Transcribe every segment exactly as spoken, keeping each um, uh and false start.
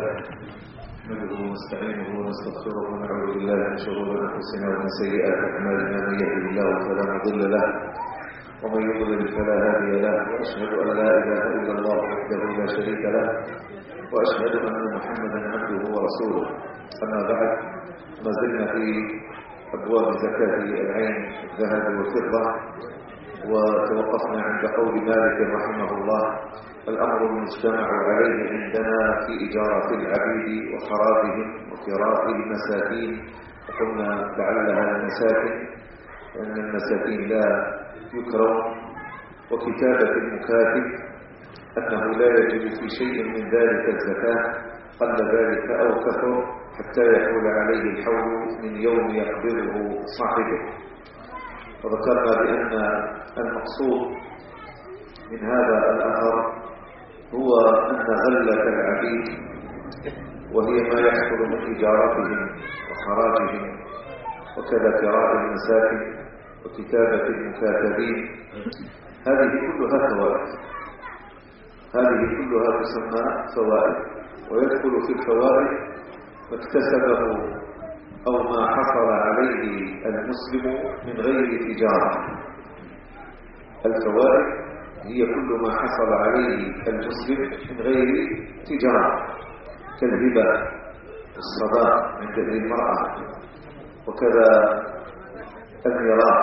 نحمده ونستعينه ونستغفره ونعوذ بالله من شرور انفسنا ومن سيئات اعمالنا، من يهده الله فلا مضل له ومن يضلل فلا هادي له، واشهد ان لا اله الا الله وحده لا شريك له، واشهد ان محمدا عبده ورسوله. اما بعد، ما زلنا في ابواب زكاه العين الذهب والفضه، وتوقفنا عند قول مالك رحمه الله: الأمر المجتمع عليه عندنا في إجارة العبيد وخراجهم وكراء المساكين. وقلنا لعلها المساكن، لأن المساكين لا يكرم، وكتابة المكاتب أنه لا يجب في شيء من ذلك الزكاة، قل ذلك أو كثر، حتى يحول عليه الحول من يوم يقبضه صاحبه. وذكرنا بأن المقصود من هذا الأمر هو أن غلة العبيد، وهي ما يحصل من إجارتهم وخراجهم وكذا كراء المساكن وكتابة المكاتبين، هذه كلها فوائد، هذه كلها تسمى فوائد. ويدخل في الفوائد ما اكتسبه أو ما حصل عليه المسلم من غير تجارة. الفوائد هي كل ما حصل عليه المسلم من غير تجارة، كالهبة والصداق عند المرأة، وكذا الميراث.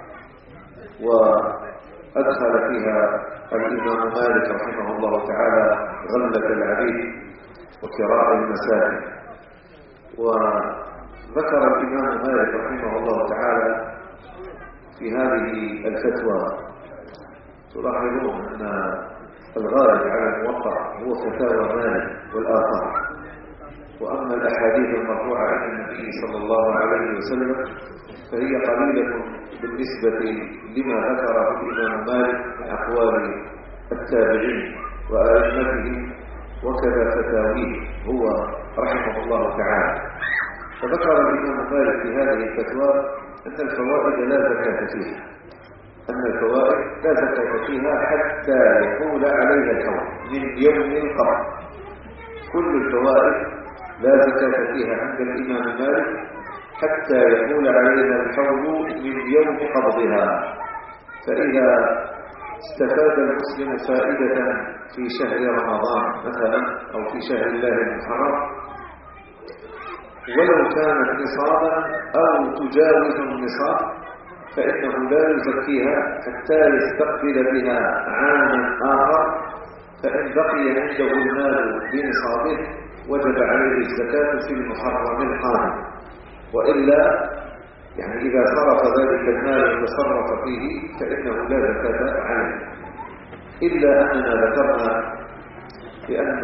وأدخل فيها الإمام مالك رحمه الله تعالى غلة العبيد وكراء المساكن. وذكر الإمام مالك رحمه الله تعالى في هذه الفتوى، تلاحظون أن الغالب على الموقع هو فتاوى مالك والآثار، وأما الأحاديث المرفوعة عن النبي صلى الله عليه وسلم فهي قليلة بالنسبة لما ذكره الإمام مالك من أقوال التابعين وأئمتهم وكذا فتاويه هو رحمه الله تعالى. فذكر الإمام مالك في هذه الفتوى أن الفوائد لا زكاة فيها، أن الفوائد لا زكاة فيها حتى يحول عليها الحول من يوم القبض. كل الفوائد لا زكاة فيها عند الإمام مالك حتى يحول عليها الحول من يوم قبضها. فإذا استفاد المسلم فائدة في شهر رمضان مثلا أو في شهر الله المحرم، ولو كانت نصابا أو تجاوز النصاب، فإنه لا يزكيها حتى يستقبل بها عاما آخر. فإن بقي عنده المال بنصابه وجب عليه الزكاة في المحرم القادم، وإلا يعني إذا صرف ذلك المال وتصرف فيه فإنه لا زكاة عليه. إلا أننا ذكرنا بأن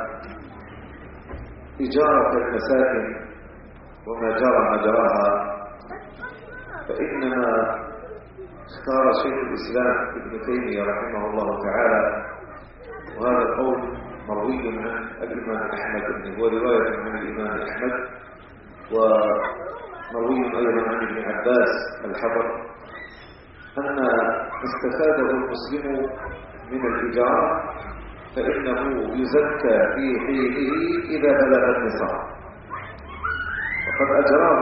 إجارة المساكن وما جرى مجراها فإنما اختار شيخ الإسلام ابن تيمية رحمه الله تعالى، وهذا القول مروي عن الإمام أحمد، هو رواية عن الإمام أحمد، ومروي أيضا عن ابن عباس الحبر، أن استفاده المسلم من الإجارة فإنه يزكى في حينه إذا بلغ النصاب. وقد أجراه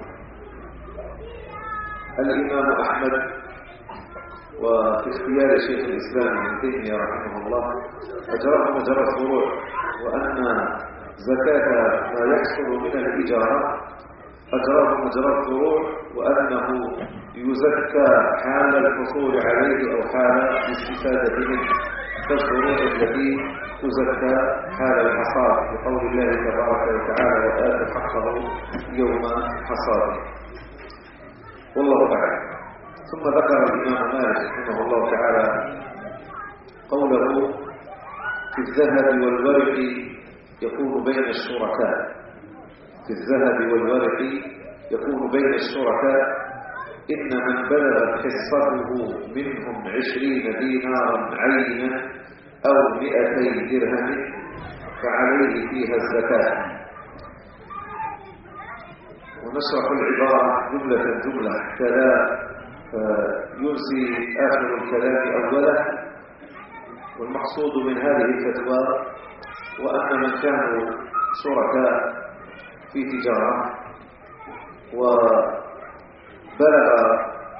الإمام أحمد وفي اختيار شيخ الإسلام ابن تيمية رحمه الله أجراه مجرى الفروع، وأن زكاة ما يحصل من الإجارة أجراه مجرى الفروع، وأنه يزكى حال الحصول عليه أو حال الاستفادة منه، كالفروع التي تزكى حال الحصاد، بقول الله تبارك وتعالى: وآتوا حقه يوم حصاده. والله أعلم. ثم ذكر الإمام مالك رحمه الله تعالى قوله: في الذهب والورق يكون بين الشركاء. في الذهب والورق يكون بين الشركاء إن من بلغت حصته منهم عشرين دينارا عينا أو مئتي درهم فعليه فيها الزكاة. ونشرح العبارة جملة جملة حتى لا ينسي آخر الكلام أوله. والمقصود من هذه الفتوى وأن من كانوا شركاء في تجارة وبلغ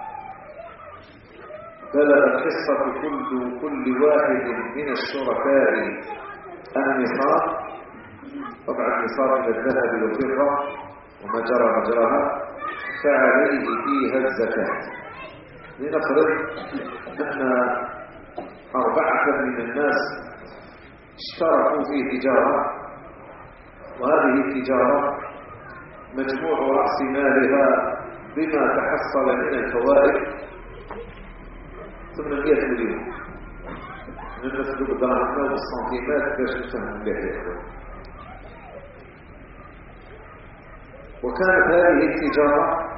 بلغ قصة كل كل واحد من الشركاء النصاب، طبعا النصاب من الذهب والفضة وما جرى مجراها، فعليه فيها الزكاة. لنفرض أن أربعة من الناس اشتركوا في تجارة، وهذه التجارة مجموع رأس مالها بما تحصل من الفوائد ثمانمائة مليون. ننفذ بالدراهم والسنتيمات باش نفهم به. وكانت هذه التجارة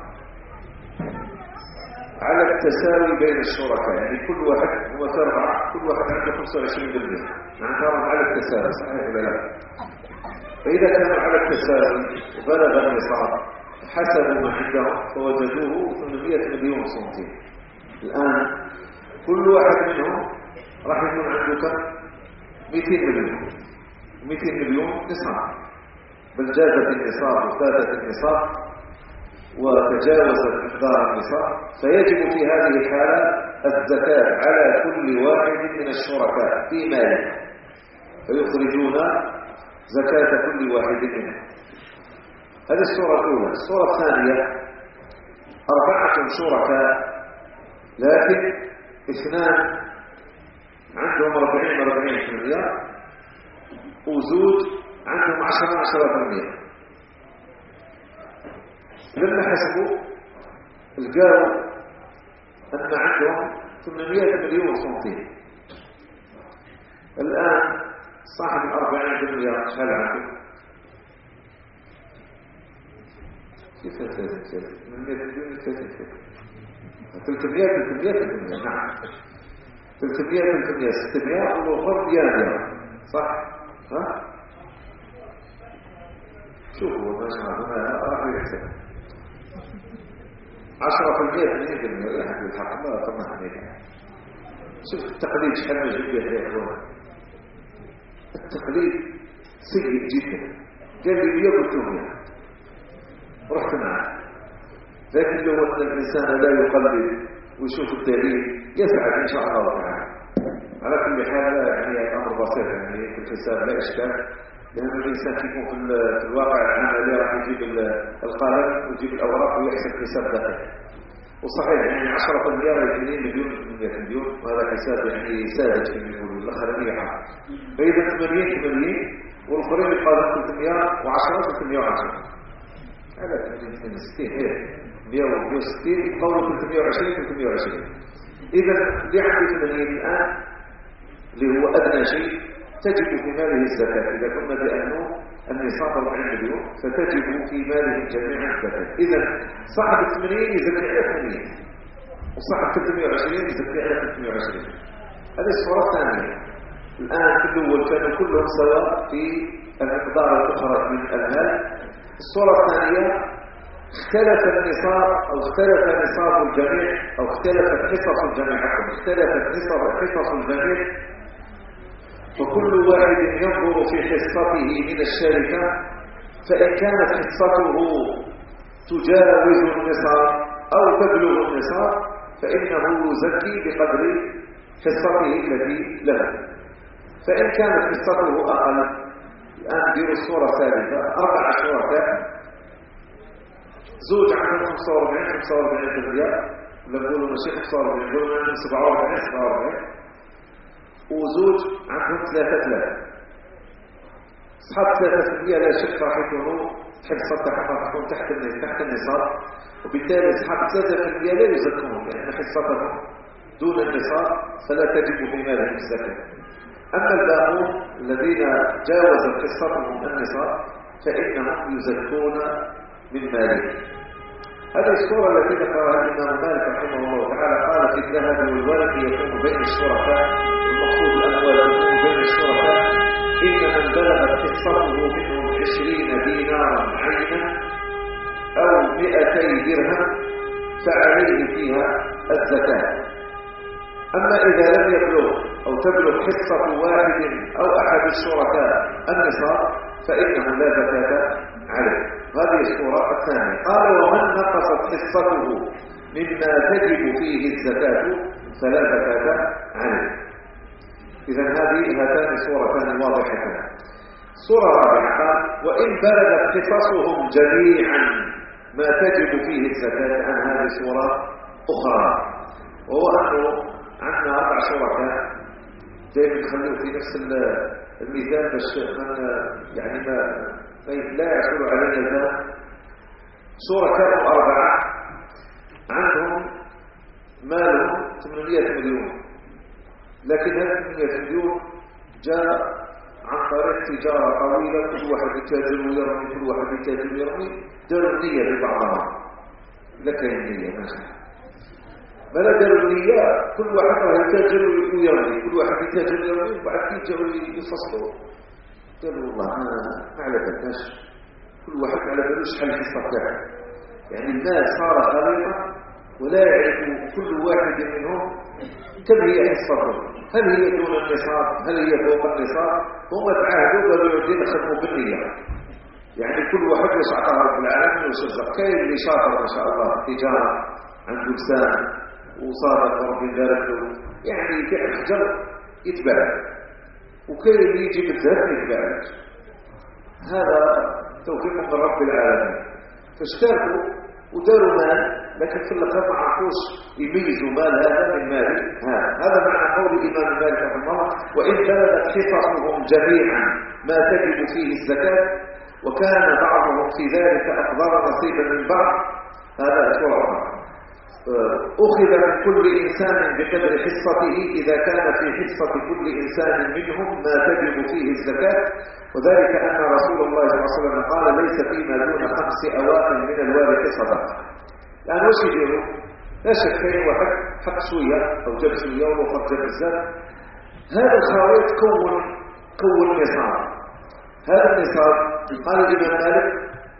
على التساوي بين الشركاء، يعني كل واحد هو أربعة، كل واحد عنده خمسة وعشرين بالمئة، يعني كانوا على التساوي، صحيح ولا لا؟ فإذا كانوا على التساوي وبلغ النصاب حسبوا ما عندهم فوجدوه ثمانمائة مليون سنتيم. الآن كل واحد منهم راح يكون عنده كم؟ مئتين مليون. مئتين مليون نصاب، بل جازت النصاب وفاتت النصاب وتجاوزت مقدار النصاب، فيجب في هذه الحالة الزكاة على كل واحد من الشركاء في ماله، فيخرجون زكاة كل واحد منهم. هذه الصورة الأولى. الصورة الثانية أربعة شركاء، لكن اثنان عندهم أربعين أربعين في المئة وزوج عندهم عشرة عشرة في المئة. لما حسبوا لقوا أن عندهم ثمانمائة مليون سنتيم. الآن صاحب الأربعين في المئة شحال عنده؟ كيف ثلاثين ثلاثين؟ من مئة مليون ثلاثين ثلاثين. ثلاثمائة ثلاثمائة ثلاثمائة نعم. ثلاثمائة ثلاثمائة ستمائة والأخر مئة صح؟ ها؟ شوفوا ما شاء الله راح يحسب عشرة في المئة اثنين في المئة يحكي الحق ما طمع عليك. شوف التقليد شحال ما جيب به يا اخوان. التقليد سيء جدا. قال لي مئة قلت له مئة رحت معه. لكن لو ان الانسان لا يقلد ويشوف الدليل يسعد ان شاء الله تعالى. على كل حال يعني الامر بسيط، يعني في الحساب لا اشكال، لأن الإنسان يكون في الواقع العملي راح يجيب القلم ويجيب الأوراق ويحسب حساب دقيق. وصحيح يعني عشرة في المئة اثنين مليون ثمانمائة مليون، وهذا حساب يعني ساذج كما يقولوا الآخرين يحق. فإذا ثمانين ثمانين والآخرين يقالوا ثلاثمائة وعشرة ثلاثمائة وعشرة. هذا ثمانين وستين هي مئة وستين يقولوا ثلاثمائة وعشرين ثلاثمائة وعشرين. إذا اللي عنده ثمانين الآن اللي هو أدنى شيء تجب في ماله الزكاة. إذا كنا بأنه النصاب أربعين مليون فتجب في ماله جميعا الزكاة. إذا صاحب الثمانين يزكي على ثمانين وصاحب ثلاثمائة وعشرين يزكي على ثلاثمائة وعشرين. هذه الصورة الثانية. الآن في الأول كانوا كلهم سواء في المقدار الأخرى من المال. الصورة الثانية اختلف النصاب أو اختلف نصاب الجميع أو اختلفت حصص الجميع اختلفت حصص الجميع، فكل واحد ينظر في حصته من الشركة، فإن كانت حصته تجاوز النصاب أو تبلغ النصاب فإنه يزكي بقدر حصته التي له. فإن كانت حصته أقل، الآن ندير الصورة الثالثة، أربع شركاء، زوج عنده خمسة وأربعين خمسة وأربعين في المئة، ولا نقولوا ماشي خمسة وأربعين، نقولوا عنده سبعة وأربعين سبعة وأربعين، وزوج عندهم ثلاثة ثلاثة. أصحاب ثلاثة في المئة لا شك راح يكونوا حصة تحت تكون تحت تحت النصاب، وبالتالي أصحاب ثلاثة في المئة لا يزكون لأن حصتهم دون النصاب فلا تجب في مالهم الزكاة. أما الباقون الذين جاوزت حصتهم النصاب فإنهم يزكون من مالهم. هذه الصورة التي ذكرها الإمام مالك رحمه الله تعالى قال في الذهب والورق يكون بين الشركاء، المقصود الأموال يكون بين الشركاء، إن من بلغت حصته منهم عشرين دينارا عينا أو مئتي درهم فعليه فيها الزكاة. أما إذا لم يبلغ أو تبلغ حصة واحد أو أحد الشركاء النصاب فإنه لا زكاة عليه. هذه الصورة الثانية. قال ومن نقصت حصته مما تجب فيه الزكاة فلا زكاة عليه. إذا هذه هاتان صورتان واضحتان. صورة رابعة قال وإن بلغت قصصهم جميعا ما تجب فيه الزكاة عن هذه صورة أخرى، وهو أنه عندنا أربع شركاء دائما نخليه في نفس الميزان باش يعني ما لا يحصل علينا الزمن. شركاء أربعة عندهم مالهم ثمانمائة مليون، لكن هذه ثمانمائة مليون جاء عن طريق تجارة طويلة، كل واحد يتاجر ويرمي، كل واحد يتاجر ويرمي، داروا النية لبعضها. لك النية ماشي بلا داروا النية، كل واحد يتاجر ويرمي، كل واحد يتاجر ويرمي، وبعد يجوا يفصلوا. قالوا والله ما على بالناش، كل واحد على بالوش حل الحصة تاعه. يعني المال صار خليطة ولا يعرف كل واحد منهم كم هي حصته، هل هي دون النصاب، هل هي فوق النصاب. هم تعاهدوا قالوا يدين خدموا بالنية، يعني كل واحد يسعى رب العالمين ويشرزق. كاين اللي شاطر ما شاء الله تجارة عنده لسان وصادق ربي بارك له، يعني يبيع الحجر يتباع، وكاين اللي يجي بالذهب يتباع. هذا توفيق من رب العالمين. فاشتركوا وداروا مال، لكن في الأخير ما عرفوش يميزوا مال هذا من مال هذا. هذا معنى قول الإمام مالك رحمه الله وإن بلغت حصصهم جميعا ما تجب فيه الزكاة وكان بعضهم في ذلك أقدر نصيبا من بعض. هذا أسوأ. أخذ من كل إنسان بقدر حصته إذا كان في حصة كل إنسان منهم ما تجب فيه الزكاة، وذلك أن رسول الله صلى الله عليه وسلم قال ليس فيما دون خمس أواق من الوارث صدقة. يعني وش يديروا؟ لا شك كاين واحد حق شوية أو جاب شوية والأخر جاب بزاف. هذا الخليط كون كون نصاب. هذا النصاب قال الإمام مالك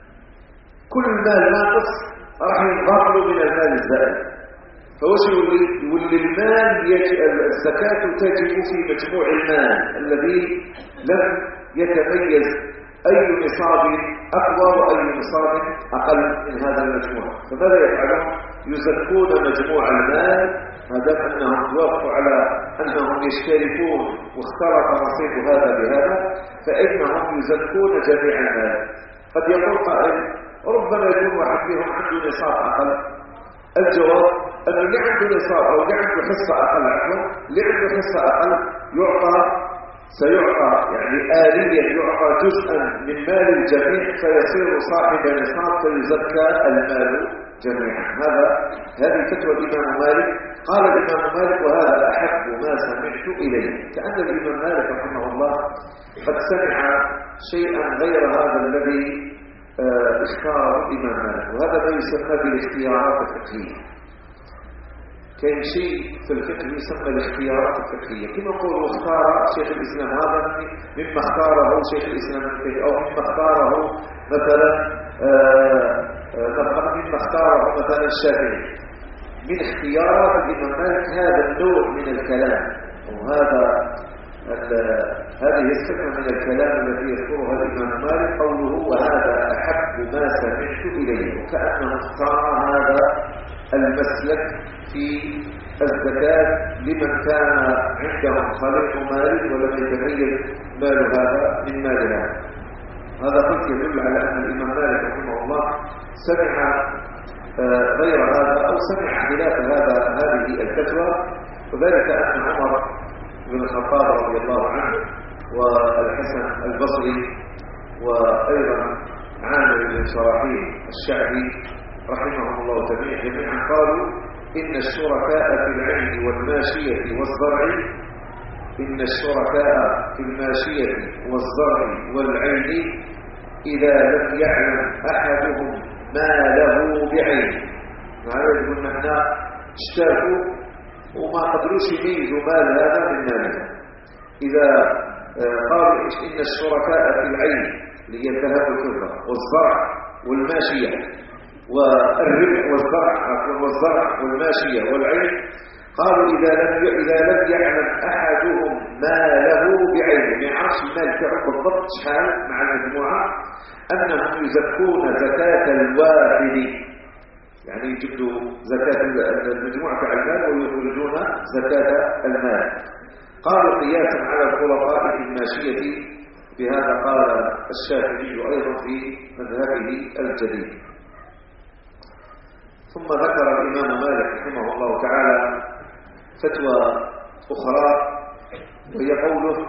كل مال ناقص راح ينضاف له من المال الزائد. فوش يولي؟ يولي المال الزكاة تجب في مجموع المال الذي لم يتميز أي نصاب أقوى وأي نصاب أقل من هذا المجموع. فماذا يفعلون؟ يزكون مجموع المال ما دام أنهم وافقوا على أنهم يشتركون واختلط نصيب هذا بهذا، فإنهم يزكون جميع المال. قد يقول قائل ربما يكون واحد فيهم عنده نصاب أقل. الجواب أنه اللي عنده نصاب أو اللي عنده حصة أقل عنه، اللي عنده حصة أقل يعطى سيعطى يعني آليا يعطى جزءا من مال الجميع فيصير صاحب نصاب فيزكى المال جميعا. هذا هذه فتوى الإمام مالك. قال الإمام مالك وهذا أحب ما سمعت إليه. كأن الإمام مالك رحمه الله قد سمع شيئا غير هذا الذي اختاره الإمام مالك، وهذا ما يسمى بالاختيارات الفقهية. كاين شيء في الفقه يسمى الاختيارات الفقهية، كما نقول اختار شيخ الإسلام هذا مما اختاره شيخ الإسلام أو مما اختاره مثلا مما اختاره مثلا الشافعي. من اختيارات الإمام مالك هذا النوع من الكلام، وهذا هذه الصفة من الكلام التي يذكرها الإمام مالك قوله وهذا أحب ما سمعت إليه، وكأنه اختار هذا المسلك في الزكاة لمن كان عندهم خليط مال ولم يتميز مال هذا من مال هذا. هذا قد يدل على أن الإمام مالك رحمه الله سمع غير هذا أو سمع خلاف هذا هذه الفتوى، وذلك أن عمر بن الخطاب رضي الله عنه والحسن البصري وأيضا عامر بن شراحيل الشعبي رحمهم الله جميعا قالوا إن الشركاء في العين والماشية والزرع إن الشركاء في الماشية والزرع والعين إذا لم يعلم أحدهم ما له بعين. هذا يقول نحن اشتركوا وما قدروش يميزوا مال هذا من ماله. إذا قالوا إن الشركاء في العين اللي هي الذهب والفضة والزرع والماشية والربح والزرع والزرع والماشية والعين قالوا إذا لم إذا لم يعلم أحدهم ماله بعينه، ما يعرفش المال تاعو بالضبط شحال مع المجموعة، أنهم يزكون زكاة الواحد، يعني يجبدوا زكاة المجموعة تاع المال ويخرجون زكاة المال. قالوا قياسا على الخلطاء في الماشية، بهذا قال الشافعي أيضا في مذهبه الجديد. ثم ذكر الإمام مالك رحمه الله تعالى فتوى أخرى، وهي قوله: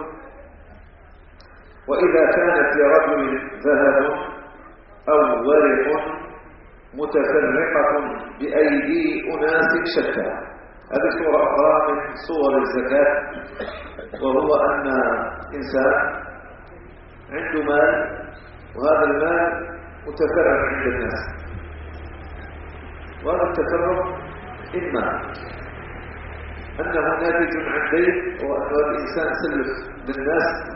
وإذا كانت لرجل ذهب أو ورق متفرقة بأيدي أناس شتى. هذه صورة أخرى من صور الزكاة، وهو أن إنسان عنده مال، وهذا المال متفرق عند الناس، وهذا التفرق إما أنه ناتج عن دين، وأن هذا الإنسان سلف للناس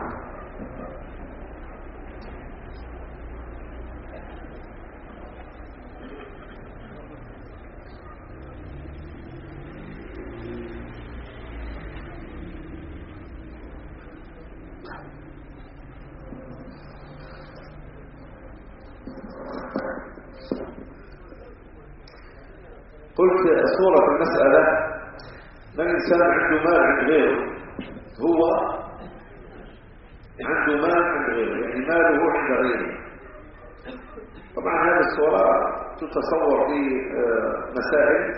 قلت صورة المسألة: من إنسان عنده مال عند غيره، هو عنده مال عند غيره، يعني ماله عند غيره. طبعا هذه الصورة تتصور في مسائل،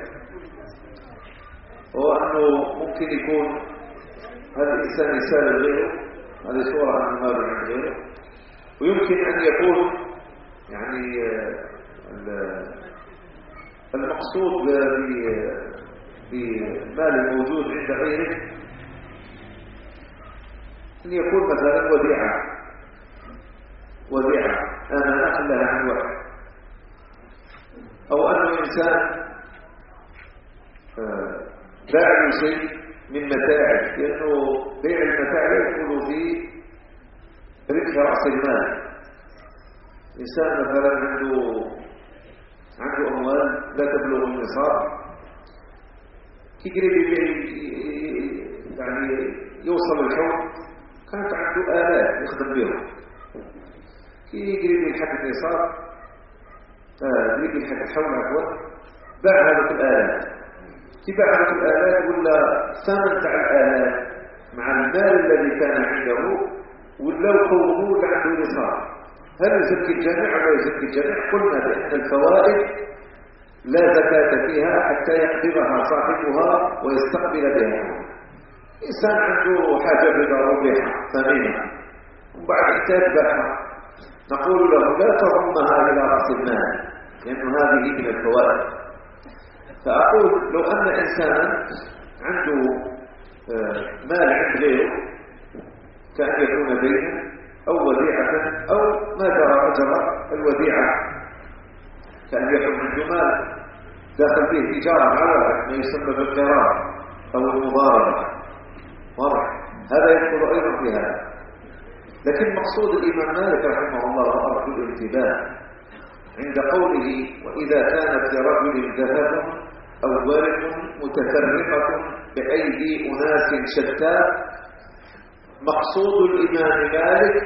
هو أنه ممكن يكون هذا الإنسان يسال غيره، هذه صورة عن ماله عند غيره، ويمكن أن يكون يعني المقصود بالمال الموجود عند غيره أن يكون مثلا وديعة وديعة أنا أخلها عن واحد، أو أنه إنسان باع له شيء من متاعب، لأنه بيع المتاع يدخل في ربح رأس المال. إنسان مثلا عنده عنده أموال لا تبلغ النصاب، كي قريب يعني يوصل الحول كانت عنده آلاف يخدم بهم، كي قريب يلحق النصاب قريب يلحق الحول عفوا باع هذه الآلاف، كي باع هذه الآلاف ولا ثمن تاع الآلاف مع المال الذي كان عنده ولا كونه عنده نصاب، هل يزكي الجميع ولا يزكي الجميع؟ قلنا بأن الفوائد لا زكاة فيها حتى يقبضها صاحبها ويستقبل بها. إنسان عنده حاجة بربحها ثمينة وبعد احتاج بها، نقول له لا تضمها إلى رأس المال، لأن هذه من الفوائد. فأقول لو أن إنسانا عنده مال عند غيره، كأن يكون دينا أو وديعة أو ما جرى أجر الوديعة، كأن يكون عنده مال داخل فيه تجارة على ما يسمى بالقرار أو المضاربة، واضح؟ هذا يدخل أيضا في هذا. لكن مقصود الإمام مالك رحمه الله وأرجو الانتباه عند قوله: وإذا كانت لرجل ذهب أو ورق متفرقة بأيدي أناس شتى، مقصود الإمام مالك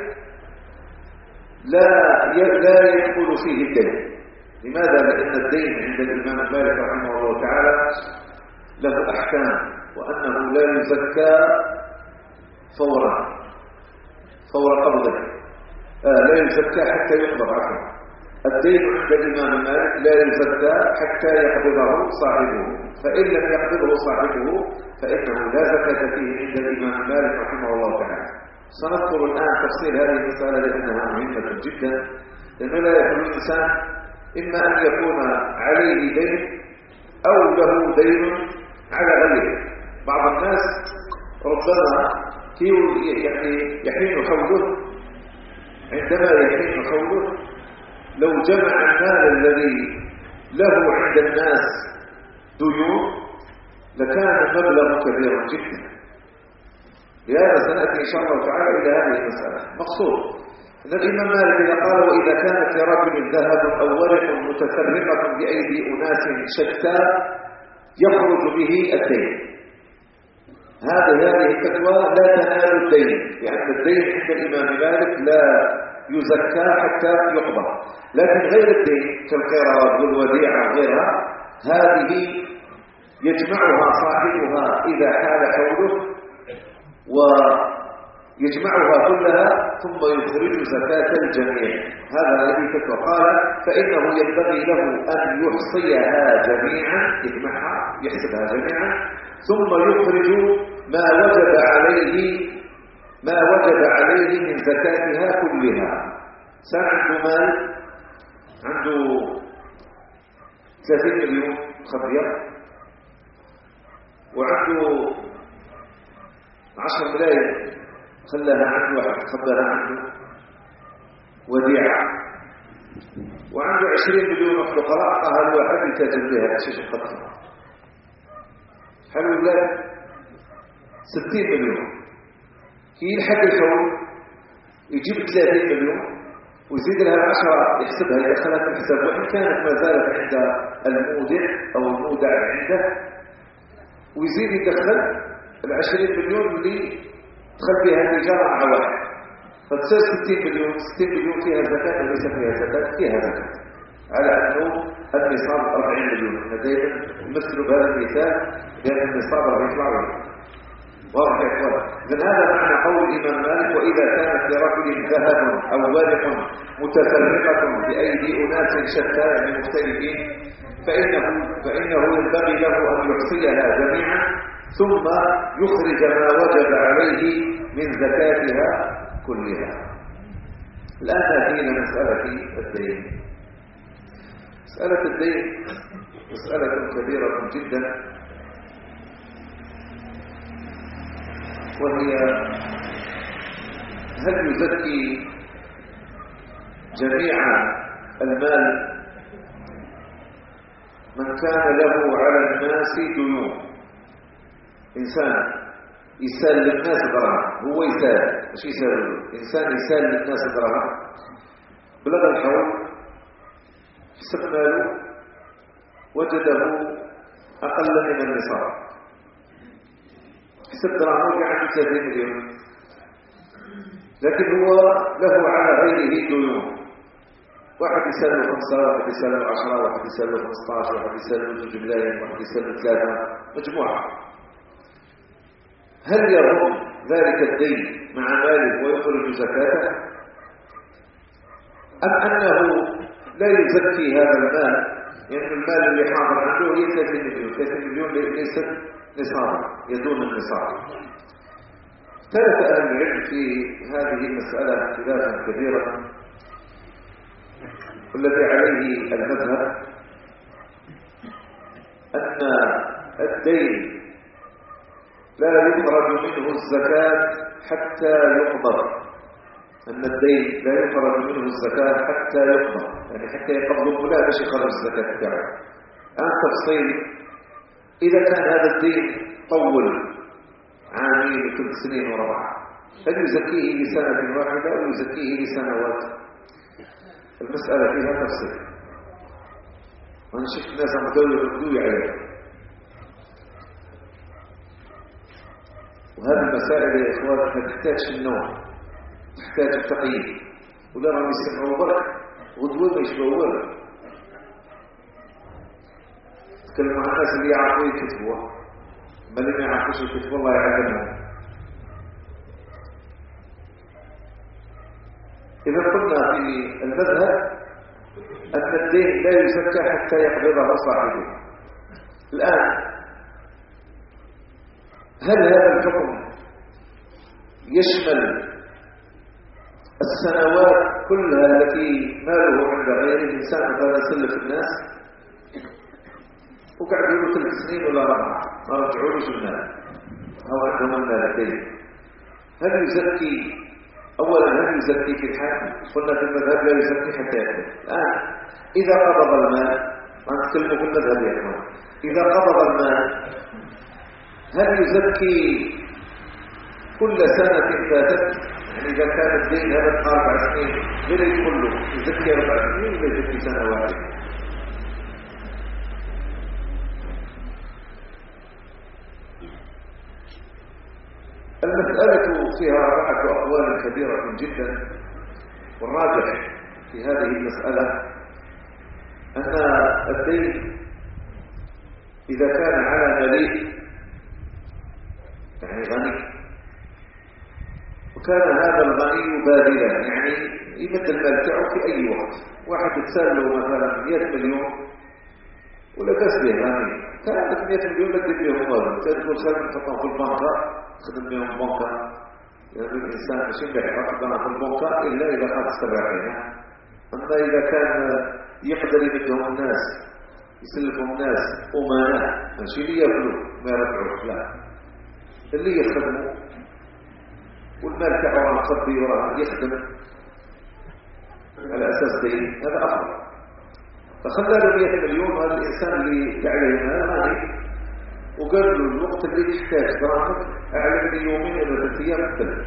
لا لا يدخل فيه الدين. لماذا؟ لأن الدين عند الإمام مالك رحمه الله تعالى له أحكام، وأنه لا يزكى فورا فور قبضه، آه لا يزكى حتى يقبض عفوا. الدين عند الإمام مالك لا يزكى حتى يقبضه صاحبه، فإن لم يقبضه صاحبه فإنه لا زكاة فيه عند الإمام مالك رحمه الله تعالى. سنذكر الآن تفصيل هذه المسألة لأنها مهمة جدا، لأنه لا يخلو الإنسان إما أن يكون عليه دين أو له دين على غيره. بعض الناس ربما يعني يحين حوله، عندما يحين حوله لو جمع المال الذي له عند الناس ديون لكان المبلغ كبيرا جدا. لهذا سنأتي إن شاء الله تعالى إلى هذه المسألة. مقصود أن الإمام مالك إذا قال: وإذا كانت لرجل ذهب أو ورق متفرقة بأيدي أناس شتى، يخرج به الدين. هذه هذه الفتوى لا تنال الدين، لأن الدين عند الإمام مالك لا يزكى حتى يقبض، لكن غير الدين كالقراض والوديعة وغيرها هذه يجمعها صاحبها إذا حال حوله ويجمعها كلها ثم يخرج زكاة الجميع. هذا الذي فتوى. قال فإنه ينبغي له أن يحصيها جميعا، يجمعها يحسبها جميعا، ثم يخرج ما وجب عليه ما وجب عليه من زكاتها كلها. سان عنده مال، عنده ثلاثين مليون خبية، وعنده عشر ملايين خلاها عنده واحد خباها عنده وديعة، وعنده عشرين مليون فقراء أعطاها الواحد يتاجر بها شيش القطر. حلو الله ستين مليون كي يلحق الحول يجيب ثلاثين مليون ويزيد لها العشرة يحسبها يدخلها في الحساب، وإن كانت ما زالت عند المودع أو المودع عنده، ويزيد يدخل العشرين مليون اللي دخل بها التجارة مع واحد، فتصير ستين مليون. ستين مليون فيها زكاة وليس فيها زكاة؟ فيها زكاة، على أنه النصاب أربعين مليون. دائما نمثل بهذا المثال لأن النصاب راح يطلع له. واضح يا اخوان؟ إذن هذا معنى قول الإمام مالك: وإذا كانت لرجل ذهب أو ورق متفرقة بأيدي أناس شتى يعني مختلفين فإنه فإنه ينبغي له أن يحصيها جميعا ثم يخرج ما وجب عليه من زكاتها كلها. الآن تأتينا مسألة الدين. مسألة الدين مسألة كبيرة جدا، وهي هل يزكي جميع المال من كان له على الناس ديون؟ إنسان يسال للناس دراهم، هو يسال مش يسال، إنسان يسال للناس دراهم بلغ الحول، حسب ماله وجده أقل من النصاب، حسب دراهمه عنده ثلاثين مليون، لكن هو له على غيره ديون. واحد يسال له خمسة، واحد يسال له عشرة، واحد يسال له خمسة عشر، واحد يسال له زوج ملايين، واحد يسال له ثلاثة، مجموعة. هل يرغب ذلك الدين مع ماله ويخرج زكاته، أم أنه لا يزكي هذا المال؟ لأن يعني المال اللي حاضر عنده هي ثلاثين مليون، ثلاثين مليون ليست نصاب، يدون النصاب. ثلاث أهل العلم في هذه المسألة خلافا كبيرا، والذي عليه المذهب أن الدين لا يخرج منه الزكاة حتى يقبض، أن الدين لا يخرج منه الزكاة حتى يقبض، يعني حتى يقبضه لا باش يخرج الزكاة بتاعه. الآن تفصيل: إذا كان هذا الدين طول عامين وثلاث سنين وربع، هل يزكيه لسنة واحدة أو يزكيه لسنوات؟ المسألة فيها تفصيل، وأنا شفت ناس عم يردوا عليها. وهذه المسائل يا إخوان ما تحتاجش النوم، تحتاج التقييد، ولا راهم يسمعوا برك غدوة ما يشبهوا ولا. تكلم مع الناس اللي يعرفوا يكتبوا، ما اللي ما يعرفوش يكتبوا الله يعلمهم. إذا قلنا في المذهب أن الدين لا يزكى حتى يقبضه صاحبه، الآن هل هذا الحكم يشمل السنوات كلها التي ماله عند غير الإنسان مثلا سلف الناس وقاعد يقولوا ثلاث سنين ولا أربعة ما رجعوا له المال أو عندهم المال الدين، هل يزكي؟ أولا هل يزكي في الحال؟ قلنا في المذهب لا يزكي حتى يقبض. الآن إذا قبض المال، ما نتكلم في المذهب يا إخوان، إذا قبض المال هل يزكي كل سنة فاتت؟ يعني إذا كان الدين هذا أربع سنين غير كله يزكي أربع سنين ولا يزكي سنة واحدة؟ المسألة فيها أربعة أقوال كبيرة جدا، والراجح في هذه المسألة أن الدين إذا كان على مليء يعني غني، وكان هذا الغني باذلا يعني يمد المال تاعه في أي وقت، واحد تسال له مثلا مئة مليون ولا بس به غني، كانت مئة مليون بدك بهم مال، تقول خلينا نحطهم في البنكة تخدم بهم بنكة، يعني الإنسان مش ينبع يحطهم في البنكة إلا إذا خد السبعين. أما إذا كان يقدر يمدهم الناس يسلفهم الناس أمانة ماشي اللي يأكلوا ما يرفعوش، لا اللي يخدموا والمال تاعه مخبي وراه يخدم على أساس دين، هذا أفضل. فخلى له مئة مليون، هذا الإنسان اللي عليه مال غني وقال له الوقت اللي تحتاج دراهمك أعلم لي يومين ولا ثلاث أيام تلف.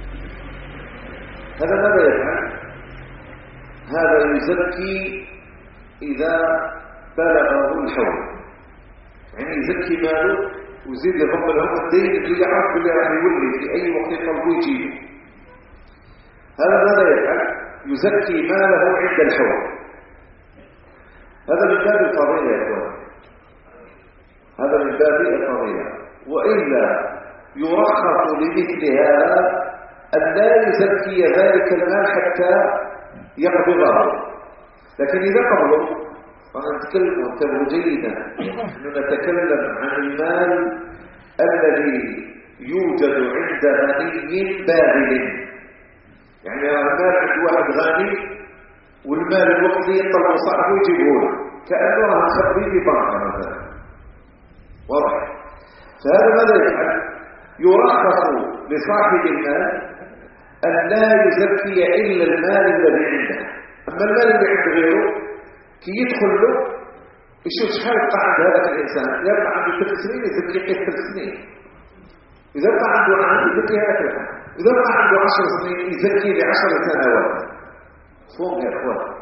هذا ماذا يفعل؟ هذا يزكي إذا بلغه الحول، يعني يزكي ماله ويزيد يضم لهم الدين اللي يعرف اللي راح يولي في أي وقت يطلبوا يجيبه. هذا ماذا يفعل؟ يزكي ماله عند الحول. هذا من باب الفضيلة يا اخوان، هذا من باب الفضيلة. وإلا يرخص لمثل هذا أن لا يزكي ذلك المال حتى يقبضه، لكن إذا قبضه فنتكلم انتبهوا جيدا، نحن نتكلم عن المال الذي يوجد عند غني باذل، يعني المال عند واحد غني والمال الوقت يطلع صاحبه ويجيبه له كأنه راه مخبي في بنكة مثلا، واضح؟ فهذا ماذا يفعل؟ يرخص لصاحب المال أن لا يزكي إلا المال الذي عنده. أما المال اللي عند غيره كي يدخل له يشوف شحال يبقى عند هذا الإنسان، يبقى عنده ثلاث سنين يزكي قيد ثلاث سنين، إذا بقى عنده عام يزكي هذا العام، إذا بقى عنده عشر سنين يزكي لعشر سنوات. فهم يا إخوان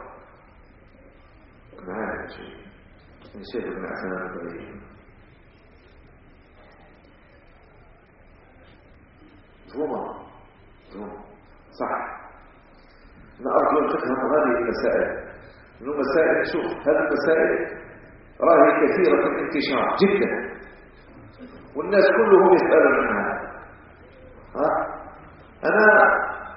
معانا شيء نشير ابن عسان البعيد فهمها فهم صح. أنا أرجو أن تفهم هذه المسائل، إنه مسائل شوف هذه المسائل راهي كثيرة الانتشار جدا والناس كلهم يسألون عنها. ها أنا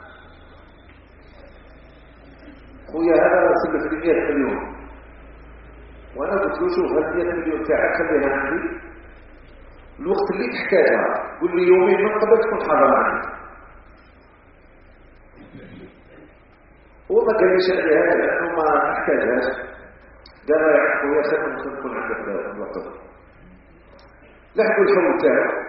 خويا هذا سلف لي مئة مليون، وأنا قلت له شوف هذه مئة مليون تاعك خليها عندي، الوقت اللي تحتاجها قل لي يومين من قبل تكون حاضر عندي. هو ما قال ليش عليها لأنه ما احتاجهاش، قال يا عفو يا سلام ممكن تكون عندك الوقت. لحقوا الحول تاعه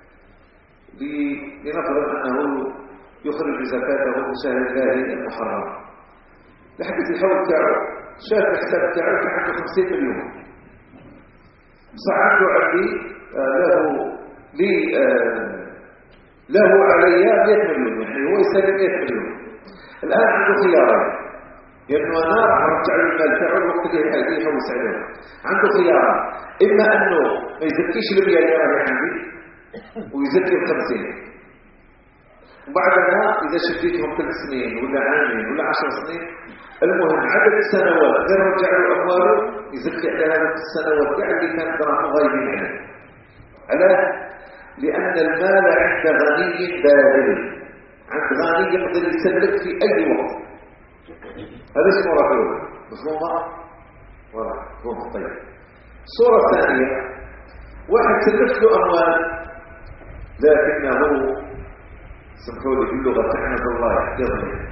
لنفرض أنه يخرج زكاته من شهر الله المحرم، لحقت الحول تاعه شاف الحساب تاعه كان عنده خمسين مليون، صح عنده عندي آه له لي آه له علي مئة مليون، يعني هو يسلم مئة مليون. الآن عنده خيارين، لأنه أنا راح أرجع له المال تاعه الوقت اللي يحوس عليه. عنده خيارات، إما أنه ما يزكيش المئة اللي راح عندي ويزكي الخمسين، وبعدها إذا شديتهم ثلاث سنين ولا عامين ولا عشر سنين، المهم عدد السنوات غير رجع له أمواله يزكي على هذه السنوات كاع اللي كان دراهم غايبين عليه. علاش؟ لأن المال عند غني باذل، عند غني يقدر يسلك في أي وقت. هذا اسمه رجل مفهومة؟ واضح مفهوم. طيب الصورة الثانية، واحد سلف له أموال لكنه سمحوا لي باللغة تحمد الله يحفظني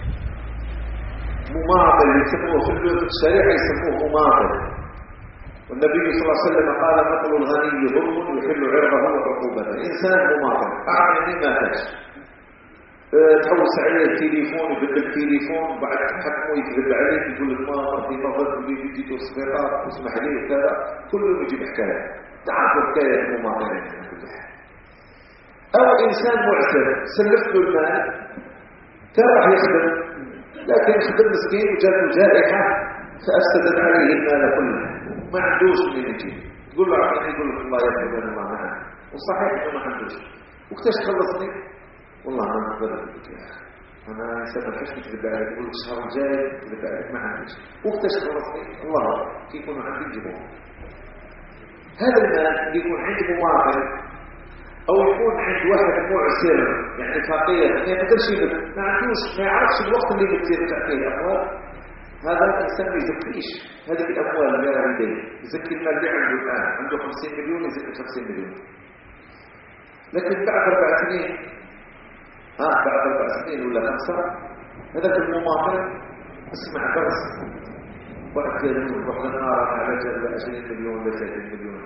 مماطل، يسموه في الشريعة يسموه مماطل، والنبي صلى الله عليه وسلم قال مثل الغني ظلم يحل عرضه وعقوبته. إنسان مماطل أعطني ما تاش تحوس عليه التليفون يبدل التليفون، بعد تحكمه يكذب عليك يقول لك ما أرضي نظرت اللي جيته صفيقات واسمح لي وكذا، كله يجيب حكاية. تعرفوا حكاية المماطلين من كل حال. أو إنسان معسر سلف له المال كان راح يخدم، لكن يخدم مسكين وجاته جائحة فأفسدت عليه المال كله، ما عندوش من يجي، تقول له أعطيني يقول لك الله يرحمه أنا ما معه، وصحيح إنه ما عندوش. وقتاش تخلصني؟ والله ما نقدر لك يا اخي، انا انسان ما كاش نكذب عليك، نقول لك الشهر الجاي نكذب عليك ما عنديش. وقتاش تخلصني؟ الله كي يكون عندي نجيبهم. هذا المال اللي يكون عند مواطن او يكون عند واحد معسر يعني فقير ما يقدرش يبذل، ما عندوش ما يعرفش الوقت اللي بتصير تعطيه الاموال، هذا الانسان ما يزكيش هذه الاموال اللي راه عنده، يزكي المال اللي عنده الان، عنده خمسين مليون يزكي خمسين مليون. لكن بعد اربع سنين ها بعد اربع سنين ولا خمسه هذاك المماطل اسمع درس واحد كان واحد النهار على جال عشرين مليون ولا ثلاثين مليون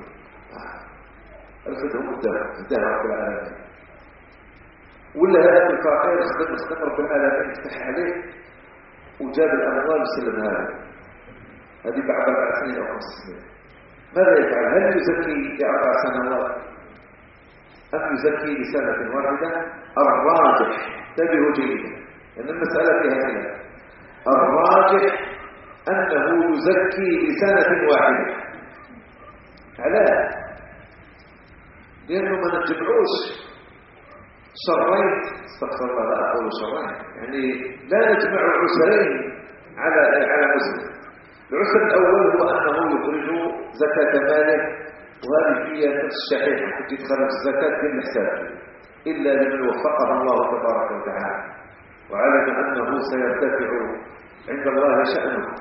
رفدهم الذهب الذهب رب العالمين، ولا هذاك الفقير خدم خدم رب العالمين يفتح عليه وجاب الاموال وسلمها له. هذه بعد اربع سنين او خمس سنين ماذا يفعل؟ هل يزكي لاربع سنوات ام يزكي لسنه واحده؟ الراجح انتبهوا جيدا لان المساله فيها خلاف، الراجح انه يزكي لسنه واحده. علاه؟ لأنه ما نجمعوش شرين، استغفر الله لا أقول شرين، يعني لا نجمع عسرين على على مسلم. العسر الأول هو أنه يخرج زكاة ماله، وهذه هي نفس الشحيح تجي تخرج الزكاة في الحساب إلا لمن وفقه الله تبارك وتعالى وعلم أنه سيرتفع عند الله شأنه.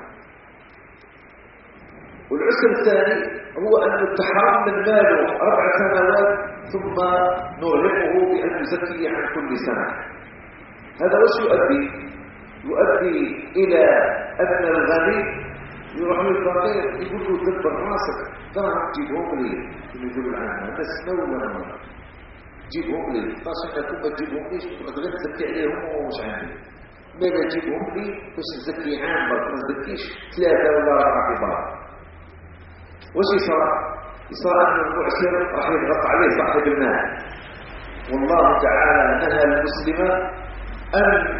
والعسر الثاني هو أن التحرم من ماله أربع سنوات ثم نرهقه بأن يزكي عن كل سنة. هذا وش يؤدي؟ يؤدي إلى أن الغني يروح للفقير يقول له دبر راسك دراهم تجيبهم لي في يقول العام هذا سنة ولا مرة جيبهم لي خاصة انكم ما تجيبهم ليش تغير تزكي عليهم ومش عندي ما تجيبهم لي باش نزكي عام برك ما نزكيش ثلاثة ولا أربعة في بعض. وش يصير؟ يصير أن المعسر راح يضغط عليه صاحب المال، والله تعالى نهى المسلم أن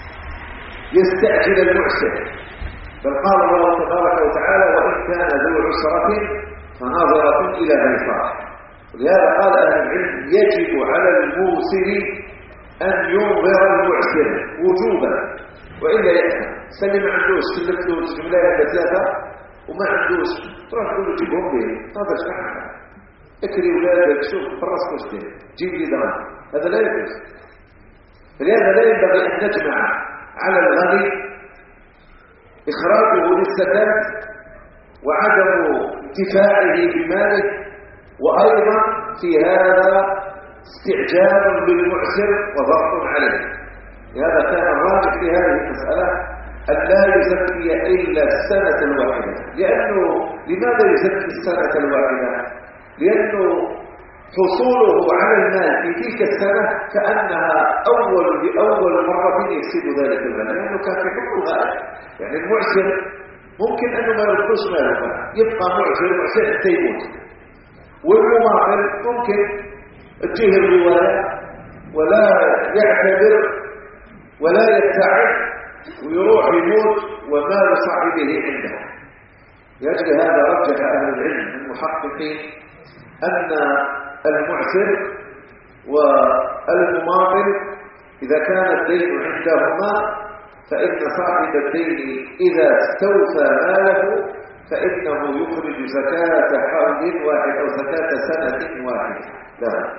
يستعجل المعسر، بل قال الله تبارك وتعالى وإن كان ذو عسرة فناظرة إلى ميسرة. ولهذا قال أهل العلم يجب على الموسر أن ينظر المعسر وجوبا وإلا يأثم. سلم عندوش سلمت له جملة ثلاثة وما عندوش تروح تقول له جيبهم لي هذا شحال اكري ولادك شوف فرص مشتري جيب لي دراهم، هذا لا يجوز. فلهذا لا ينبغي أن نجمع على الغني إخراجه للزكاة وعدم انتفاعه بماله، وأيضا في هذا استعجال للمعسر وضغط عليه. لهذا كان الراجح في هذه المسألة أن لا يزكي إلا السنة الواحدة. لأنه لماذا يزكي السنة الواحدة؟ لأنه حصوله على المال في تلك السنة كأنها أول لأول مرة يكسب ذلك المال، لأنه كان في حكم الغالب. يعني المعسر ممكن أنه ما يردوش ماله يبقى معسر معسر حتى يموت، والمماطل ممكن تجيه الرواية ولا يعتبر ولا يتعب ويروح يموت ومال صاحبه عنده. لأجل هذا رجح أهل العلم المحققين أن المعسر والمماطل إذا كان الدين عندهما فإن صاحب الدين إذا استوفى ماله فإنه يخرج زكاة حول واحد أو زكاة سنة واحدة. لا،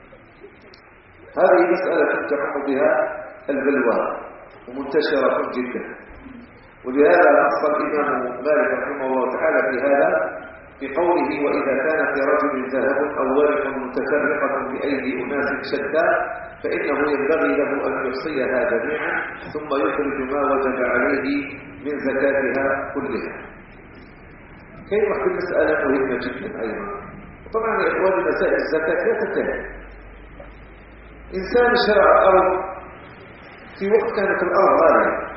هذه مسألة تحكم بها البلوى ومنتشرة جدا. ولهذا نص الإمام مالك رحمه الله تعالى في هذا في قوله وإذا كان في رجل ذهب أو ورق متفرقة بأيدي أناس شتى فإنه ينبغي له أن يحصيها جميعا ثم يخرج ما وجب عليه من زكاتها كلها. كيف في مسألة مهمة جدا أيضا. طبعا يا إخواني مسائل الزكاة لا تنتهي. إنسان شرع أرض في وقت كانت الأرض غالية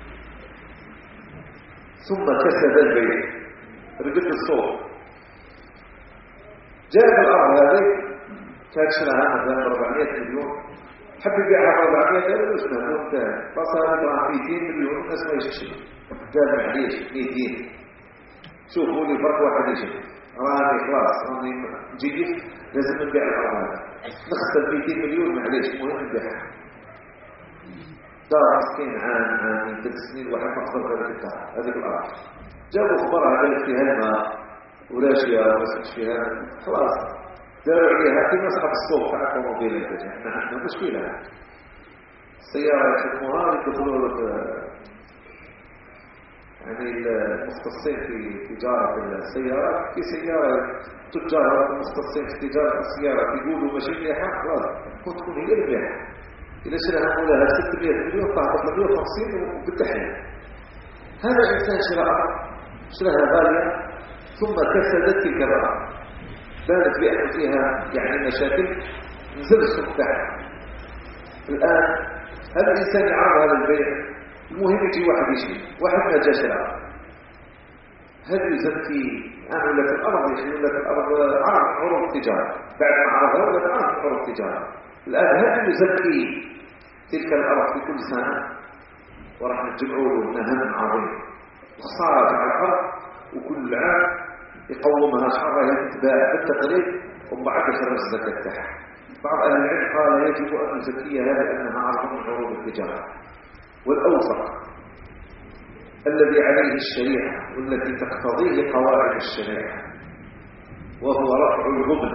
ثم كسب البيع رجل الصوت جاء الأرض هذه كانت شراها مثلا أربعمائة مليون حب يبيعها أربعمائة ألف مليون ثاني فصار يبيعها مئتين مليون الناس ما يشتري قال معليش مئتين شوفوا لي فرق واحد يشتري راني خلاص راني جيد لازم نبيع الأرض نخسر مئتين مليون معليش مهم نبيعها دار مسكين عام عامين ثلاث سنين واحد ما قدر ذلك الدار هذيك الأرض جابوا خبرها قالت فيها الماء ولا شيء ولا فيها خلاص داروا عليها كما أصحاب السوق تاع الطوموبيل احنا عندنا مشكلة السيارة يخدموها يدخلوا يعني المختصين في تجارة السيارات في سيارة تجار المختصين في تجارة السيارة يقولوا ماشي مليحة خلاص تكون هي المليحة إذا شراها مولها ستمائة مليون طاحت مئة وخمسين وبالتحية هذا الإنسان شراها شراها غالية ثم كسدت تلك الأرض بانت بأن فيها يعني مشاكل نزل السوق تاعها الآن هذا الإنسان يعرض هذا البيع المهم يجي واحد يشري واحد ما جا شرا هل يزكي أنا ولا في الأرض يشري ولا في الأرض عرض عروض التجارة بعد ما عرضها ولا عرض عروض التجارة الآن هل يزكي تلك الأرض في كل سنة وراح نجمعوا له نهم عظيم خسارة على الأرض وكل عام يقومها شهرها يتباع بالتقريب وبعد يخرج الزكاة تاعها بعض أهل العلم قال يجب أن نزكيها لأنها عرض من عروض التجارة والأوسط الذي عليه الشريعة والتي تقتضيه قواعد الشريعة وهو رفع الغبن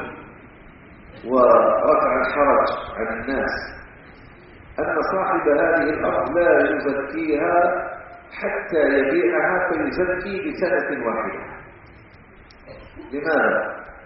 ورفع الحرج عن الناس أن صاحب هذه الأرض لا يزكيها حتى يبيعها فيزكي بسنة واحدة لماذا؟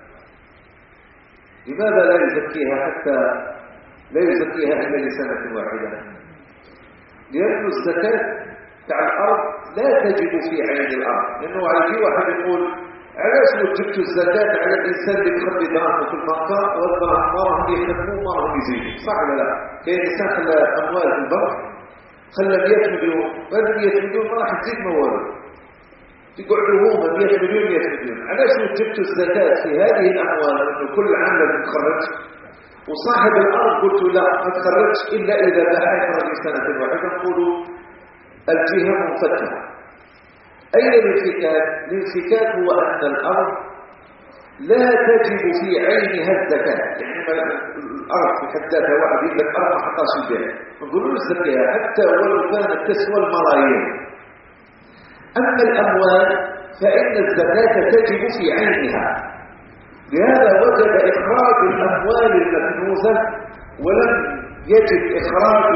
لماذا لا يزكيها حتى لا يزكيها إلا لسنة واحدة؟ لأن الزكاة تاع الأرض لا تجب في عين الأرض لأنه عايزي واحد يقول علاش وجبت الزكاة على الإنسان اللي يخبي دراهمه في البنكة والدراهم ما راهم يخدموا ما راهم يزيدوا صح ولا لا؟ كاين إنسان خلى أموال في البنك خلى مئة مليون هذه مئة مليون ما راح تزيد موارد يقعدوا هما مئة مليون مئة مليون علاش وجبت الزكاة في هذه الأموال أنه كل عام لازم تخرج وصاحب الأرض قلت لا ما تخرجش إلا إذا باع يخرج سنة واحدة نقولوا الجهة منفتحة أين الانفكاك؟ الانفكاك هو أن الأرض لا تجب في عينها الزكاة يعني الأرض في حد ذاتها واحد يقول لك أرض ما حطاش البيع نقولوا الزكاة حتى ولو كانت تسوى الملايين أما الأموال فإن الزكاة تجب في عينها لهذا وجب إخراج الأموال المكنوزة ولم يجب إخراج